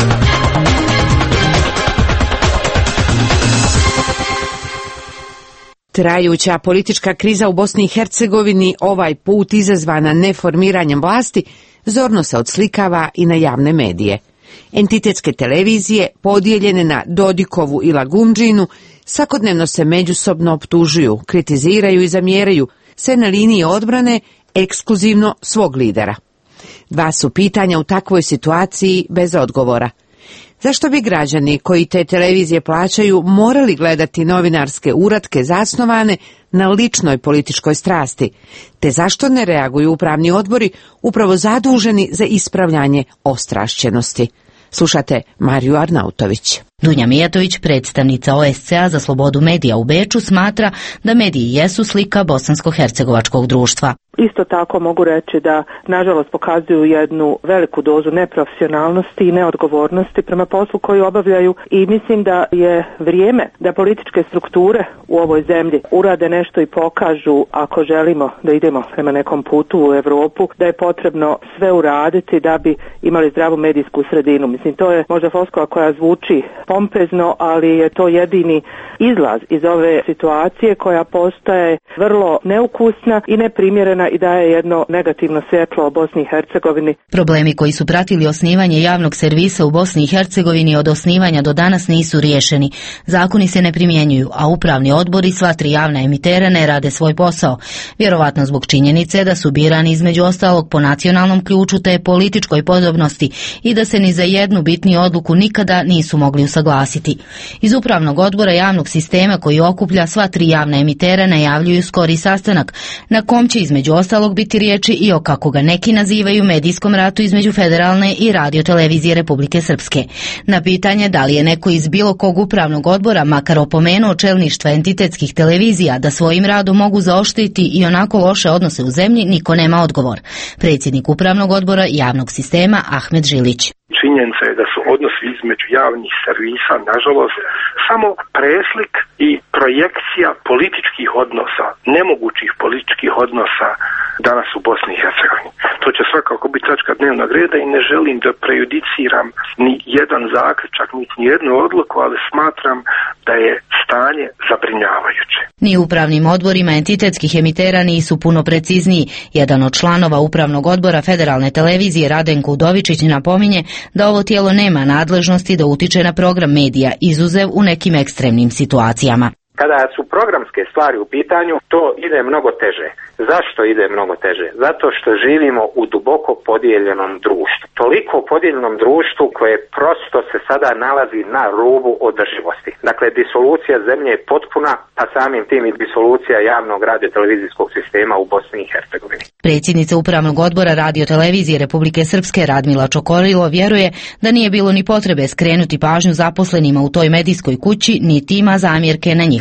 S1: Trajuća politička kriza u Bosni i Hercegovini, ovaj put izazvana neformiranjem vlasti, zorno se odslikava i na javne medije. Entitetske televizije, podijeljene na Dodikovu i Lagundžinu, svakodnevno se međusobno optužuju, kritiziraju i zamjeraju, sve na liniji odbrane ekskluzivno svog lidera. Dva su pitanja u takvoj situaciji bez odgovora. Zašto bi građani koji te televizije plaćaju morali gledati novinarske uratke zasnovane na ličnoj političkoj strasti, te zašto ne reaguju upravni odbori upravo zaduženi za ispravljanje ostrašćenosti? Slušate Mariju Arnautović.
S2: Dunja Mijatović, predstavnica OSCE-a za slobodu medija u Beču, smatra da mediji jesu slika bosansko-hercegovačkog društva.
S13: Isto tako mogu reći da nažalost pokazuju jednu veliku dozu neprofesionalnosti i neodgovornosti prema poslu koju obavljaju i mislim da je vrijeme da političke strukture u ovoj zemlji urade nešto i pokažu, ako želimo da idemo prema nekom putu u Europu, da je potrebno sve uraditi da bi imali zdravu medijsku sredinu. Mislim, to je možda floskula koja zvuči pompezno, ali je to jedini izlaz iz ove situacije koja postaje vrlo neukusna i neprimjerena i daje jedno negativno svjetlo o Bosni i Hercegovini.
S2: Problemi koji su pratili osnivanje javnog servisa u Bosni i Hercegovini od osnivanja do danas nisu riješeni. Zakoni se ne primjenjuju, a upravni odbori sva tri javna emitera ne rade svoj posao. Vjerovatno zbog činjenice da su birani između ostalog po nacionalnom ključu te političkoj podobnosti i da se ni za jednu bitniju odluku nikada nisu mogli usaglasiti. Iz upravnog odbora javnog sistema koji okuplja sva tri javna emitera najavljuju skori sastanak na kom će između ostalog biti riječi i o, kako ga neki nazivaju, medijskom ratu između Federalne i radiotelevizije Republike Srpske. Na pitanje da li je neko iz bilo kog upravnog odbora makar opomenuo čelništva entitetskih televizija da svojim radom mogu zaoštriti i onako loše odnose u zemlji, niko nema odgovor. Predsjednik upravnog odbora javnog sistema Ahmed Žilić.
S8: Činjenica je da su odnosi između javnih servisa, nažalost, samo preslik i projekcija političkih odnosa, nemogućih političkih odnosa danas u Bosni i Hercegovini. To će svakako biti tačka dnevnog reda i ne želim da prejudiciram ni jedan zaključak, ni jednu odluku, ali smatram da je stanje zabrinjavajuće.
S2: Ni upravnim odborima entitetskih emitera nisu puno precizniji. Jedan od članova upravnog odbora Federalne televizije, Radenko Udovičić, napominje da ovo tijelo nema nadležnosti da utiče na program medija, izuzev u nekim ekstremnim situacijama.
S14: Kada su programske stvari u pitanju, to ide mnogo teže. Zašto ide mnogo teže? Zato što živimo u duboko podijeljenom društvu. Toliko podijeljenom društvu koje prosto se sada nalazi na rubu održivosti. Dakle, disolucija zemlje je potpuna, a samim tim i disolucija javnog radiotelevizijskog sistema u Bosni i Hercegovini.
S2: Predsjednica upravnog odbora radiotelevizije Republike Srpske Radmila Čokorilo vjeruje da nije bilo ni potrebe skrenuti pažnju zaposlenima u toj medijskoj kući, niti ima zamjerke na njihov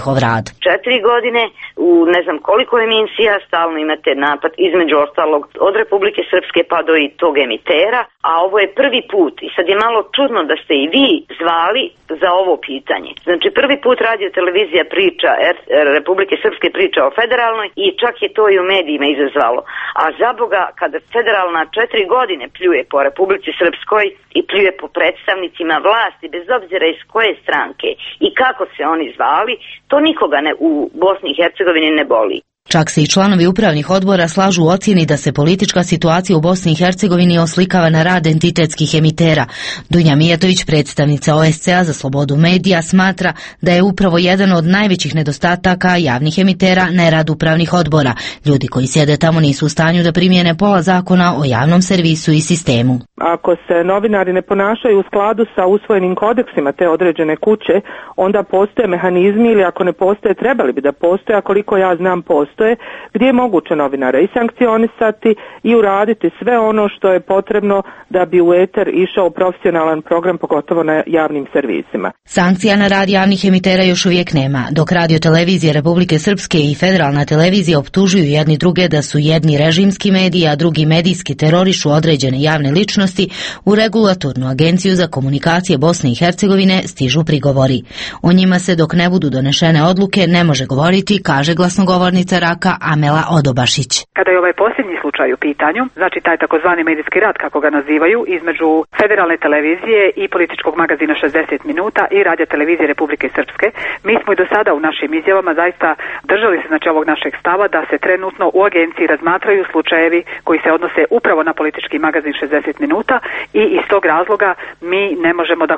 S2: njihov rad.
S4: 4 godine u ne znam koliko emisija stalno imate napad, između ostalog od Republike Srpske pa do i tog emitera, a ovo je prvi put i sad je malo čudno da ste i vi zvali za ovo pitanje. Znači prvi put radio televizija priča, Republike Srpske priča o federalnoj i čak je to i u medijima izazvalo. A za Boga, kada federalna 4 godine pljuje po Republici Srpskoj i pljuje po predstavnicima vlasti, bez obzira iz koje stranke i kako se oni zvali, to nikoga u Bosni i Hercegovini ne boli.
S2: Čak se i članovi upravnih odbora slažu u ocjeni da se politička situacija u Bosni i Hercegovini oslikava na rad entitetskih emitera. Dunja Mijatović, predstavnica OSCE-a za slobodu medija, smatra da je upravo jedan od najvećih nedostataka javnih emitera nerad upravnih odbora. Ljudi koji sjede tamo nisu u stanju da primijene pola zakona o javnom servisu i sistemu.
S13: Ako se novinari ne ponašaju u skladu sa usvojenim kodeksima te određene kuće, onda postoje mehanizmi ili ako ne postoje, trebali bi da postoje, a koliko ja znam postoje, gdje je moguće novinara i sankcionisati i uraditi sve ono što je potrebno da bi u eter išao profesionalan program, pogotovo na javnim servisima.
S2: Sankcija na rad javnih emitera još uvijek nema, dok Radio televizije Republike Srpske i Federalna televizija optužuju jedni druge da su jedni režimski mediji, a drugi medijski terorišu određene javne ličnosti, u Regulatornu agenciju za komunikacije Bosne i Hercegovine stižu prigovori. O njima se dok ne budu donešene odluke ne može govoriti, kaže glasnogovornica Raka Amela Odobašić.
S15: Kada je ovaj posljednji slučaj u pitanju, znači taj takozvani medijski rat, kako ga nazivaju, između Federalne televizije i političkog magazina 60 minuta i Radio televizije Republike Srpske, mi smo i do sada u našim izjavama zaista držali se znači ovog našeg stava da se trenutno u agenciji razmatraju slučajevi koji se odnose upravo na politički magazin 60 minuta i iz tog razloga mi ne možemo da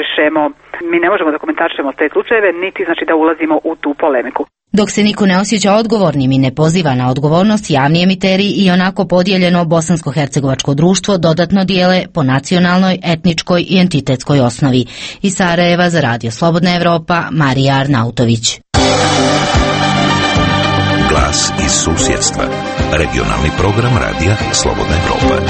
S15: komentarišemo te slučajeve, niti znači da ulazimo u tu polemiku.
S2: Dok se niko ne osjeća odgovornim i ne poziva na odgovornost, javni emiteri i onako podijeljeno bosansko-hercegovačko društvo dodatno dijele po nacionalnoj, etničkoj i entitetskoj osnovi. Iz Sarajeva za Radio Slobodna Evropa, Marija Arnautović.
S19: Glas iz susjedstva. Regionalni program Radija Slobodna Evropa.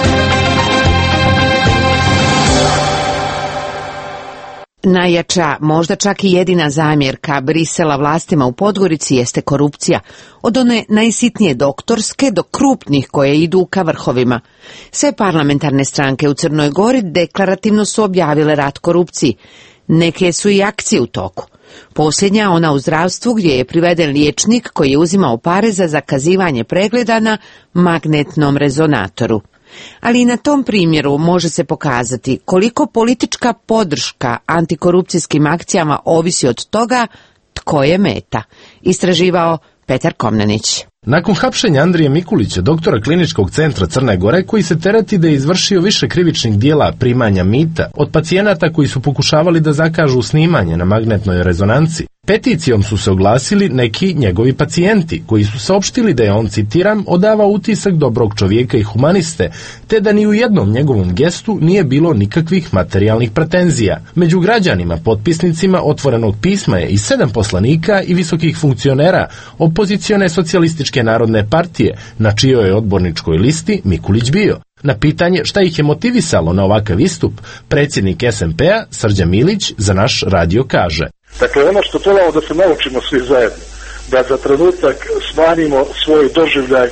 S1: Najjača, možda čak i jedina zamjerka Brisela vlastima u Podgorici jeste korupcija, od one najsitnije doktorske do krupnih koje idu ka vrhovima. Sve parlamentarne stranke u Crnoj Gori deklarativno su objavile rat korupciji. Neke su i akcije u toku. Posljednja ona u zdravstvu gdje je priveden liječnik koji je uzimao pare za zakazivanje pregleda na magnetnom rezonatoru. Ali i na tom primjeru može se pokazati koliko politička podrška antikorupcijskim akcijama ovisi od toga tko je meta. Istraživao Petar Komnenić.
S17: Nakon hapšenja Andrije Mikulića, doktora Kliničkog centra Crne Gore, koji se tereti da je izvršio više krivičnih dijela primanja mita od pacijenata koji su pokušavali da zakažu snimanje na magnetnoj rezonanci, peticijom su se oglasili neki njegovi pacijenti koji su saopštili da je on, citiram, odavao utisak dobrog čovjeka i humaniste, te da ni u jednom njegovom gestu nije bilo nikakvih materijalnih pretenzija. Među građanima, potpisnicima otvorenog pisma je i 7 poslanika i visokih funkcionera opozicione socijalističke narodne partije, na čijoj je odborničkoj listi Mikulić bio. Na pitanje šta ih je motivisalo na ovakav istup, predsjednik SMP-a Srđan Milić za naš radio kaže:
S8: Dakle, ono što trebamo da se naučimo svi zajedno, da za trenutak smanjimo svoj doživljaj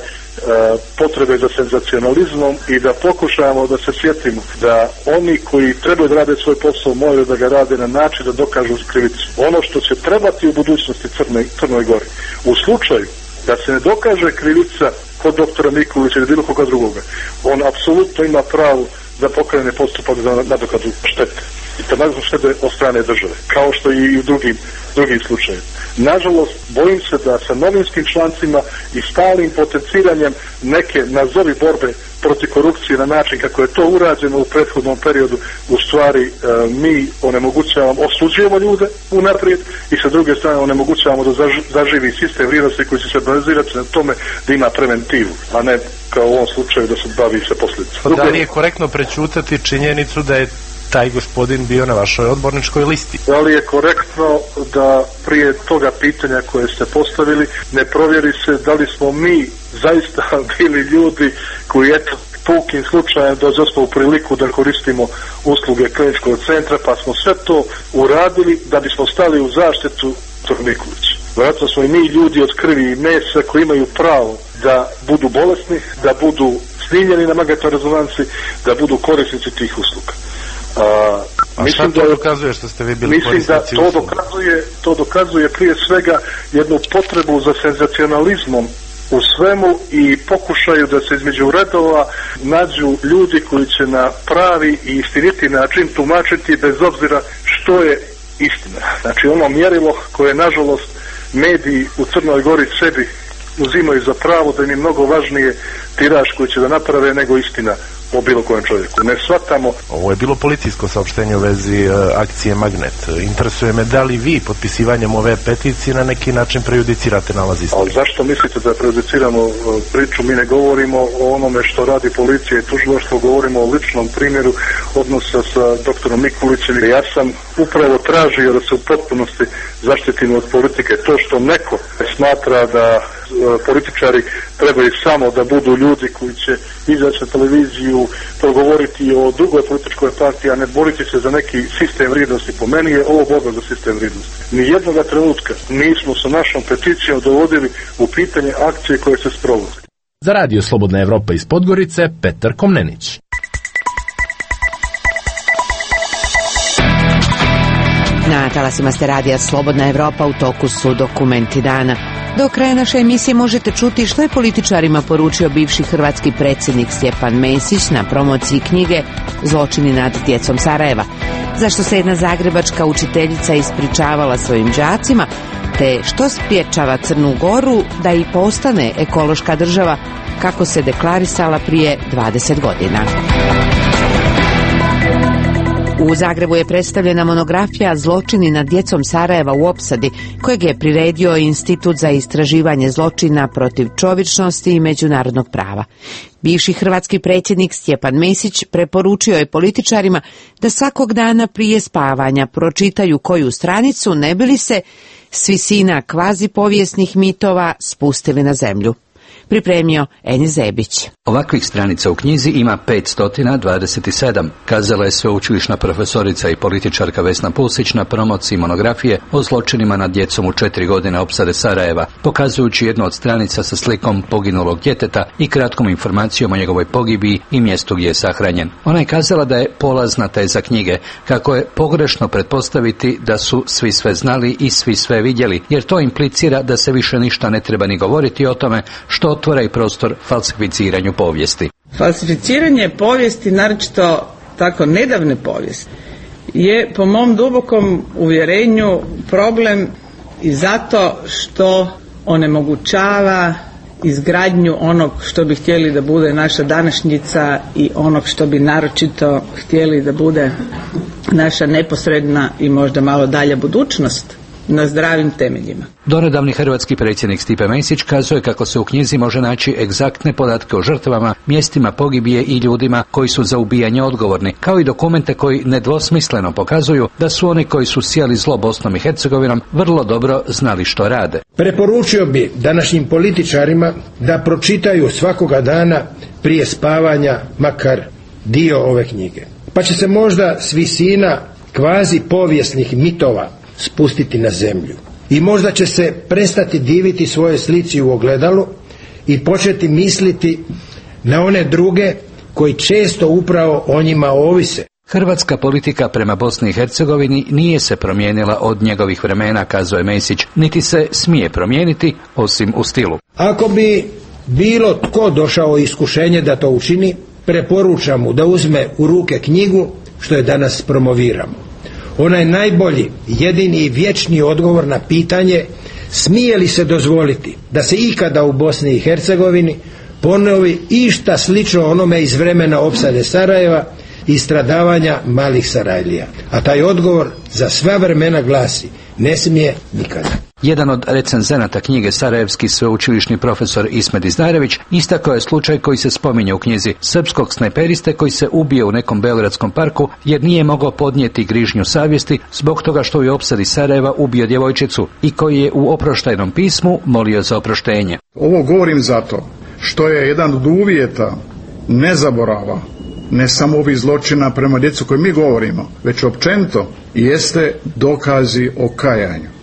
S8: potrebe za senzacionalizmom i da pokušamo da se sjetimo da oni koji trebaju da rade svoj posao moraju da ga rade na način da dokažu krivicu. Ono što će trebati u budućnosti Crnoj Gori, u slučaju da se ne dokaže krivica kod doktora Mikulića ili bilo koga drugoga, on apsolutno ima pravo da pokrene postupak za nadoknadu štete. I to nadoknadu štete od strane države, kao što i u drugim slučajevima. Nažalost, bojim se da sa novinskim člancima i stalnim potenciranjem neke nazovi borbe protiv korupcije na način kako je to urađeno u prethodnom periodu, u stvari mi onemogućavamo, osuđujemo ljude unaprijed i sa druge strane onemogućavamo da zaživi sistem vrijednosti koji će se bazirati na tome da ima preventivu, a ne kao u ovom slučaju da se bavi sa posljedicama.
S18: Da li je korektno prećutati činjenicu da je taj gospodin bio na vašoj odborničkoj listi?
S8: Da li je korektno da prije toga pitanja koje ste postavili ne provjeri se da li smo mi zaista bili ljudi koji eto pukim slučajem dođosmo u priliku da koristimo usluge kliničkog centra, pa smo sve to uradili da bismo stali u zaštitu
S3: dr. Mikulić. Vjerojatno smo i mi ljudi od krvi i mesa koji imaju pravo da budu bolesni, da budu snimljeni na magnetnoj rezonanci, da budu korisnici tih usluga.
S18: Mislim šta to dokazuje što ste vi bili korisnici usluga?
S3: To dokazuje prije svega jednu potrebu za senzacionalizmom u svemu i pokušaju da se između redova nađu ljudi koji će na pravi i istiniti način tumačiti bez obzira što je istina. Znači ono mjerilo koje nažalost mediji u Crnoj Gori sebi uzimaju za pravo da im je mnogo važnije tiraž koji će da naprave nego istina o bilo kojem čovjeku. Ne shvatamo.
S18: Ovo je bilo policijsko saopštenje u vezi akcije Magnet. Interesuje me da li vi potpisivanjem ove peticije na neki način prejudicirate nalaz istorije?
S3: Ali zašto mislite da prejudiciramo priču? Mi ne govorimo o onome što radi policija i tužilaštvo, govorimo o ličnom primjeru odnosa sa doktorom Mikulićem. Ja sam upravo tražio da se u potpunosti zaštitimo od politike. To što neko smatra da političari trebaju samo da budu ljudi koji će izaći na televiziju, progovoriti o drugoj političkoj partiji, a ne boriti se za neki sistem vrijednosti. Po meni je ovo borba za sistem vrijednosti. Nijednoga trenutka nismo sa našom peticijom dovodili u pitanje akcije koje se sprovode.
S17: Za Radio Slobodna Evropa iz Podgorice, Petar Komnenić.
S1: Na talasima ste Radija Slobodna Evropa, u toku su Dokumenti dana. Do kraja naše emisije možete čuti što je političarima poručio bivši hrvatski predsjednik Stjepan Mesić na promociji knjige Zločini nad djecom Sarajeva. Zašto se jedna zagrebačka učiteljica ispričavala svojim đacima, te što spriječava Crnu Goru da i postane ekološka država kako se deklarisala prije 20 godina. U Zagrebu je predstavljena monografija Zločini nad djecom Sarajeva u opsadi, kojeg je priredio Institut za istraživanje zločina protiv čovječnosti i međunarodnog prava. Bivši hrvatski predsjednik Stjepan Mesić preporučio je političarima da svakog dana prije spavanja pročitaju koju stranicu, ne bi li se s visina kvazi povijesnih mitova spustili na zemlju. Pripremio Eni Zebić.
S20: Ovakvih stranica u knjizi ima 527, kazala je sveučilišna profesorica i političarka Vesna Pusić na promociji monografije o zločinima nad djecom u 4 godine opsade Sarajeva, pokazujući jednu od stranica sa slikom poginulog djeteta i kratkom informacijom o njegovoj pogibiji i mjestu gdje je sahranjen. Ona je kazala da je polazna teza knjige, kako je pogrešno pretpostaviti da su svi sve znali i svi sve vidjeli, jer to implicira da se više ništa ne treba ni govoriti o tome, što otvara i prostor falsificiranju povijesti.
S21: Falsificiranje povijesti, naročito tako nedavne povijesti, je po mom dubokom uvjerenju problem i zato što onemogućava izgradnju onog što bi htjeli da bude naša današnjica i onog što bi naročito htjeli da bude naša neposredna i možda malo dalja budućnost na zdravim temeljima.
S20: Donedavni hrvatski predsjednik Stipe Mesić kazuje kako se u knjizi može naći egzaktne podatke o žrtvama, mjestima pogibije i ljudima koji su za ubijanje odgovorni, kao i dokumente koji nedvosmisleno pokazuju da su oni koji su sijali zlo Bosnom i Hercegovinom vrlo dobro znali što rade.
S7: Preporučio bi današnjim političarima da pročitaju svakoga dana prije spavanja makar dio ove knjige. Pa će se možda s visina kvazi povijesnih mitova spustiti na zemlju. I možda će se prestati diviti svoje slici u ogledalu i početi misliti na one druge koji često upravo o njima ovise.
S20: Hrvatska politika prema Bosni i Hercegovini nije se promijenila od njegovih vremena, kazuje Mesić, niti se smije promijeniti, osim u stilu.
S7: Ako bi bilo tko došao iskušenje da to učini, preporučam mu da uzme u ruke knjigu što je danas promoviramo. Ona je najbolji, jedini i vječni odgovor na pitanje smije li se dozvoliti da se ikada u Bosni i Hercegovini ponovi išta slično onome iz vremena opsade Sarajeva i stradavanja malih Sarajlija. A taj odgovor za sva vremena glasi: ne smije nikada.
S20: Jedan od recenzenata knjige, sarajevski sveučilišni profesor Ismet Izdarević, istakao je slučaj koji se spominje u knjizi, srpskog snajperiste koji se ubije u nekom beogradskom parku jer nije mogao podnijeti grižnju savjesti zbog toga što je u opsadi Sarajeva ubio djevojčicu i koji je u oproštajnom pismu molio za oproštenje.
S23: Ovo govorim zato što je jedan od uvjeta nezaborava, ne samo ovih zločina prema djecu koje mi govorimo, već općenito jeste dokazi o kajanju.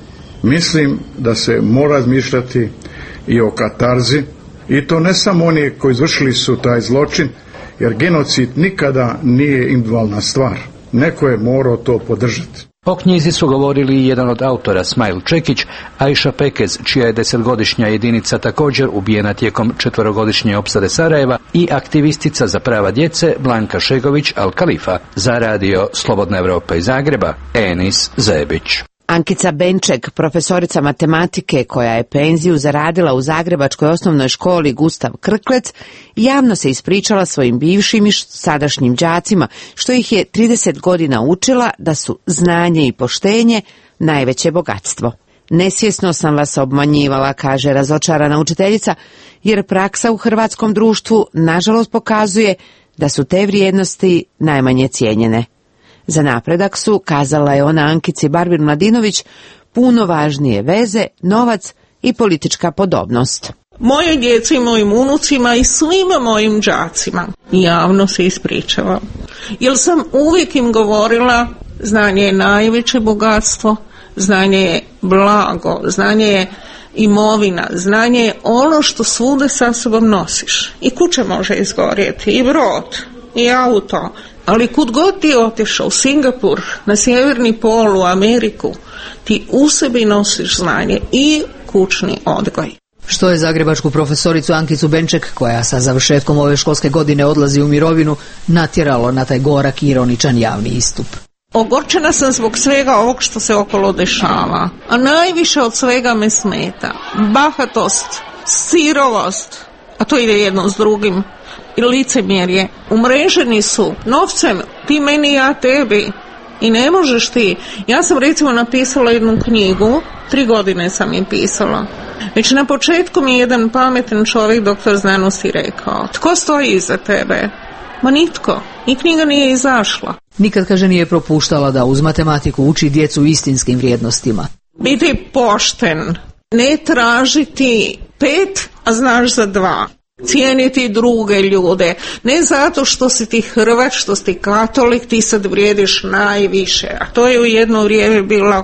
S23: Mislim da se mora razmišljati i o katarzi, i to ne samo oni koji izvršili su taj zločin, jer genocid nikada nije individualna stvar. Neko je morao to podržati.
S20: O knjizi su govorili i jedan od autora, Smajl Čekić, Ajša Pekez, čija je 10-godišnja jedinica također ubijena tijekom 4-godišnje opsade Sarajeva, i aktivistica za prava djece Blanka Šegović Al-Kalifa. Za radio Slobodna Evropa iz Zagreba, Enis Zebić.
S1: Ankica Benček, profesorica matematike koja je penziju zaradila u zagrebačkoj osnovnoj školi Gustav Krklec, javno se ispričala svojim bivšim i sadašnjim đacima, što ih je 30 godina učila da su znanje i poštenje najveće bogatstvo. Nesvjesno sam vas obmanjivala, kaže razočarana učiteljica, jer praksa u hrvatskom društvu nažalost pokazuje da su te vrijednosti najmanje cijenjene. Za napredak su, kazala je ona Ankici Barbir Mladinović, puno važnije veze, novac i politička podobnost.
S21: Moje djeci, mojim unucima i svim mojim đacima javno se ispričavam. Jer sam uvijek im govorila, znanje je najveće bogatstvo, znanje je blago, znanje je imovina, znanje je ono što svuda sa sobom nosiš. I kuća može izgorjeti, i brod, i auto. Ali kud god ti otišao, u Singapur, na sjeverni pol, u Ameriku, ti u sebi nosiš znanje i kućni odgoj.
S2: Što je zagrebačku profesoricu Ankicu Benček, koja sa završetkom ove školske godine odlazi u mirovinu, natjeralo na taj gorak i ironičan javni istup?
S21: Ogorčena sam zbog svega ovog što se okolo dešava, a najviše od svega me smeta bahatost, sirovost, a to ide jedno s drugim, i licemjerje. Umreženi su novcem, ti meni, ja tebi, i ne možeš ti. Ja sam recimo napisala jednu knjigu, 3 godine sam je pisala. Već na početku mi jedan pametan čovjek, doktor znanosti, rekao: tko stoji iza tebe? Ma nitko. I knjiga nije izašla.
S2: Nikad, kaže, nije propuštala da uz matematiku uči djecu istinskim vrijednostima.
S21: Biti pošten, ne tražiti 5, a znaš za 2. Cijeniti druge ljude, ne zato što si ti Hrvat, što si ti katolik, ti sad vrijediš najviše, a to je u jedno vrijeme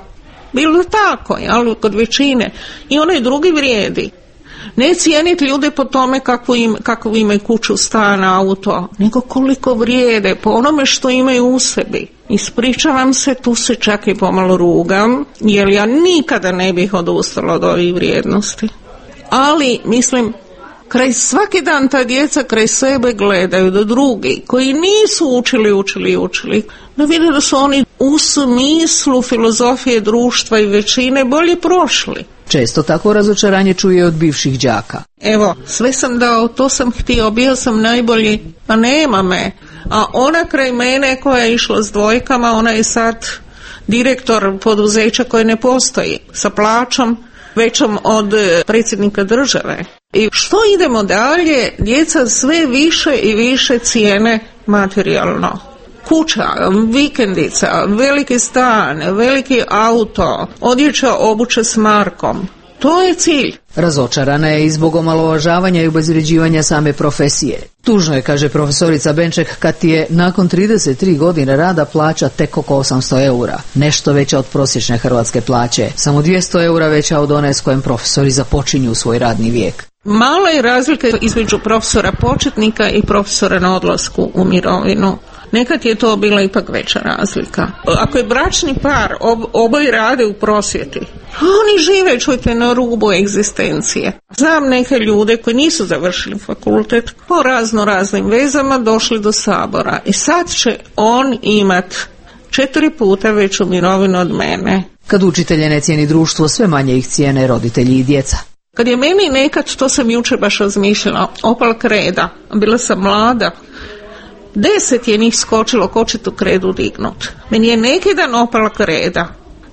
S21: bilo tako, ali kod većine, i onaj drugi vrijedi. Ne cijeniti ljude po tome kakvu imaju kuću, stan, auto, nego koliko vrijede, po onome što imaju u sebi. Ispričavam se, tu se čak i pomalo rugam, jer ja nikada ne bih odustala od ovih vrijednosti. Ali, mislim, kraj svaki dan ta djeca kraj sebe gledaju da drugi koji nisu učili, da vide da su oni u smislu filozofije društva i većine bolje prošli.
S2: Često tako razočaranje čuje od bivših đaka.
S21: Evo, sve sam dao, to sam htio, bio sam najbolji, a nema me. A ona kraj mene koja je išla s 2, ona je sad direktor poduzeća koje ne postoji, sa plaćom većom od predsjednika države. I što idemo dalje, djeca sve više i više cijene materijalno. Kuća, vikendica, veliki stan, veliki auto, odjeća, obuća s markom. To je cilj.
S2: Razočarana je i zbog omalovažavanja i obezvređivanja same profesije. Tužno je, kaže profesorica Benček, kad ti je nakon 33 godine rada plaća tek oko 800 eura, nešto veća od prosječne hrvatske plaće, samo 200 eura veća od one s kojim profesori započinju svoj radni vijek.
S21: Mala je razlika između profesora početnika i profesora na odlasku u mirovinu. Nekad je to bila ipak veća razlika. Ako je bračni par, oboje rade u prosvjeti, oni žive, čujte, na rubu egzistencije. Znam neke ljude koji nisu završili fakultet, po raznim vezama došli do Sabora i sad će on imat 4 puta veću mirovinu od mene.
S2: Kad učitelje ne cijeni društvo, sve manje ih cijene roditelji i djeca.
S21: Kad je meni nekad, to sam jučer baš razmišljala, opal kreda, bila sam mlada, 10 je njih skočilo, ko će tu kredu dignut. Meni je neki dan opala kreda.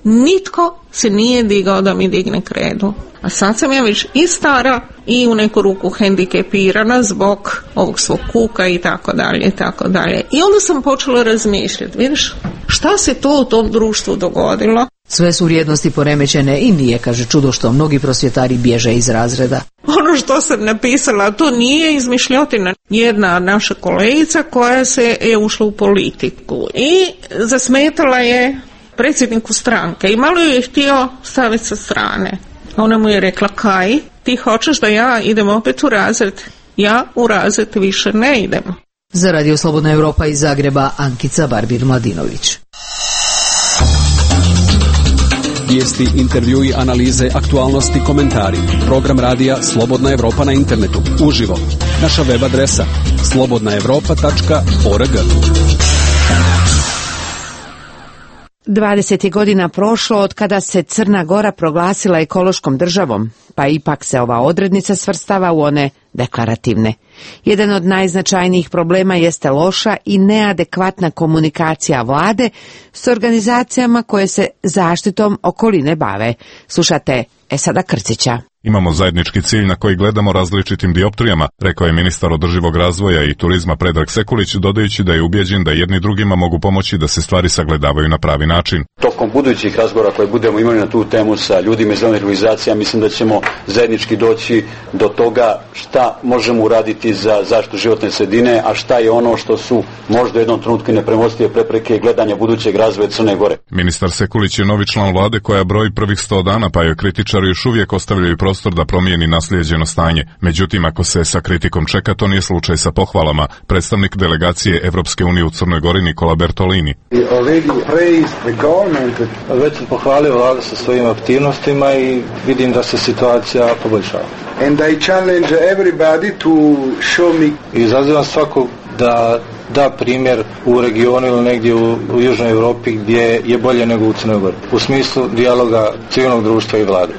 S21: Nitko se nije digao da mi digne kredu. A sad sam ja već i stara i u neku ruku hendikepirana zbog ovog svog kuka i tako dalje, i tako dalje. I onda sam počela razmišljati, vidiš, šta se to u tom društvu dogodilo?
S2: Sve su vrijednosti poremećene i nije, kaže, čudo što mnogi prosvjetari bježe iz razreda.
S21: Ono što sam napisala, to nije izmišljotina. Jedna naša kolegica koja je ušla u politiku i zasmetala je
S5: predsjedniku stranke i malo ju je htio staviti sa strane. Ona mu je rekla, kaj, ti hoćeš da ja idem opet u razred? Ja u razred više ne idem.
S6: Za Radio Slobodna Evropa iz Zagreba, Ankica Barbir-Mladinović.
S9: Vijesti, intervjui, analize, aktualnosti, komentari. Program radija Slobodna Evropa na internetu. Uživo. Naša web adresa slobodnaevropa.org.
S1: 20 godina prošlo od kada se Crna Gora proglasila ekološkom državom, pa ipak se ova odrednica svrstava u one deklarativne. Jedan od najznačajnijih problema jeste loša i neadekvatna komunikacija vlade s organizacijama koje se zaštitom okoline bave. Slušate Esada Krcića.
S24: Imamo zajednički cilj na koji gledamo različitim dioptrijama, rekao je ministar održivog razvoja i turizma Predrag Sekulić, dodajući da je ubijeđen da jedni drugima mogu pomoći da se stvari sagledavaju na pravi način.
S25: Tokom budućih razgovora koje budemo imali na tu temu sa ljudima iz zelenih organizacija, mislim da ćemo zajednički doći do toga šta možemo uraditi za zaštitu životne sredine, a šta je ono što su možda u jednom trenutku nepremostive prepreke gledanja budućeg razvoja Crne Gore.
S24: Ministar Sekulić je novi član vlade koja broji prvih 100 dana, pa joj kritičari još uvijek ostavljaju prostor da promijeni naslijeđeno stanje. Međutim, ako se sa kritikom čeka, to nije slučaj sa pohvalama. Predstavnik delegacije Evropske unije u Crnoj Gori Nikola Bertolini.
S26: Već sam pohvalio vladu sa svojim aktivnostima i vidim da se situacija poboljšava. I izazivam svakog da da primjer u regionu ili negdje u Južnoj Europi gdje je bolje nego u Crnoj Gori, u smislu dijaloga civilnog društva i vlade.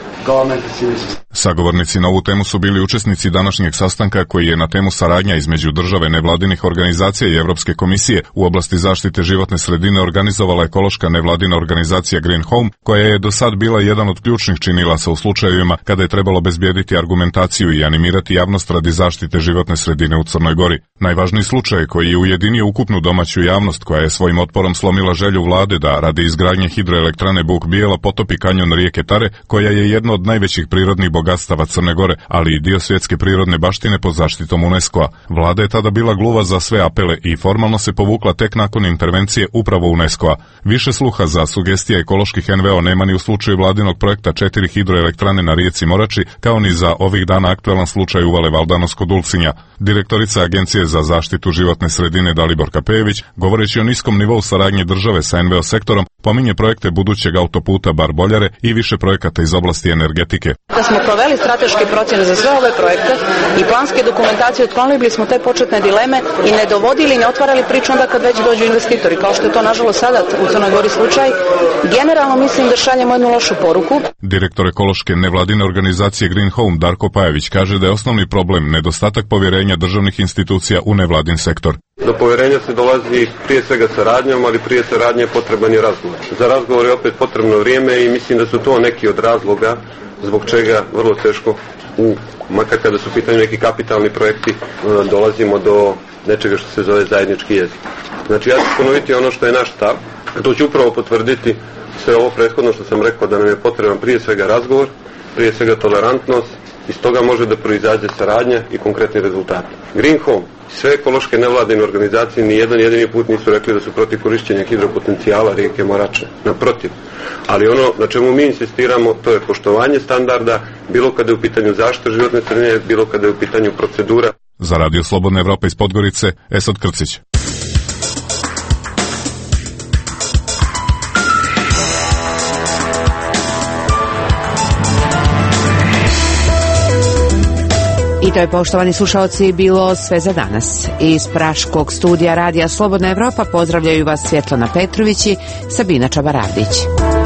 S24: Sagovornici na ovu temu su bili učesnici današnjeg sastanka koji je na temu saradnja između države, nevladinih organizacija i Europske komisije u oblasti zaštite životne sredine organizovala ekološka nevladina organizacija Green Home, koja je do sad bila jedan od ključnih činilaca u slučajevima kada je trebalo bezbjediti argumentaciju i animirati javnost radi zaštite životne sredine u Crnoj Gori. Najvažniji slučaj koji je ujedinio ukupnu domaću javnost koja je svojim otporom slomila želju vlade da radi izgradnje hidroelektrane Buk Bijela potopi kanjon rijeke Tare, koja je jedno od najvećih prirodnih bogatstava Crne Gore, ali i dio svjetske prirodne baštine pod zaštitom UNESCO-a. Vlada je tada bila gluva za sve apele i formalno se povukla tek nakon intervencije upravo UNESCO-a. Više sluha za sugestije ekoloških NVO nema ni u slučaju vladinog projekta 4 hidroelektrane na rijeci Morači, kao ni za ovih dana aktualan slučaj uvale Valdanos kod Ulcinja. Direktorica Agencije za zaštitu životne sredine Dalibor Kapejević, govoreći o niskom nivou saradnje države sa NVO sektorom, pominje projekte budućeg autoputa Bar-Boljare i više projekata iz oblasti energetike.
S27: Da smo proveli strateške procjene za sve ove projekte i planske dokumentacije, otklonili smo te početne dileme i ne dovodili, ne otvarali priču onda kad već dođu investitori, kao što je to nažalost sada u Crnoj Gori slučaj. Generalno mislim da šaljemo jednu lošu poruku.
S24: Direktor ekološke nevladine organizacije Green Home Darko Pajević kaže da je osnovni problem nedostatak povjerenja državnih institucija u nevladin sektor.
S28: Do povjerenja se dolazi prije svega saradnjom, ali prije saradnje potreban je razgovor. Za razgovor je opet potrebno vrijeme i mislim da su to neki od razloga zbog čega vrlo teško, makar kada su u pitanju neki kapitalni projekti, dolazimo do nečega što se zove zajednički jezik. Znači ja ću ponoviti ono što je naš stav, a to ću upravo potvrditi sve ovo prethodno što sam rekao, da nam je potreban prije svega razgovor, prije svega tolerantnost, iz toga može da proizađe saradnja i konkretni rezultati. Green Home, sve ekološke nevladine organizacije ni jedan jedini put nisu rekli da su protiv korištenja hidropotencijala rijeke Morače. Naprotiv. Ali ono na čemu mi insistiramo, to je poštovanje standarda, bilo kada je u pitanju zaštite životne sredine, bilo kada je u pitanju procedura.
S24: Za Radio Slobodna Evropa iz Podgorice, Esad Krcić.
S1: I to je, poštovani slušalci, bilo sve za danas. Iz praškog studija Radija Slobodna Evropa pozdravljaju vas Svjetlana Petrović i Sabina Čabaravdić.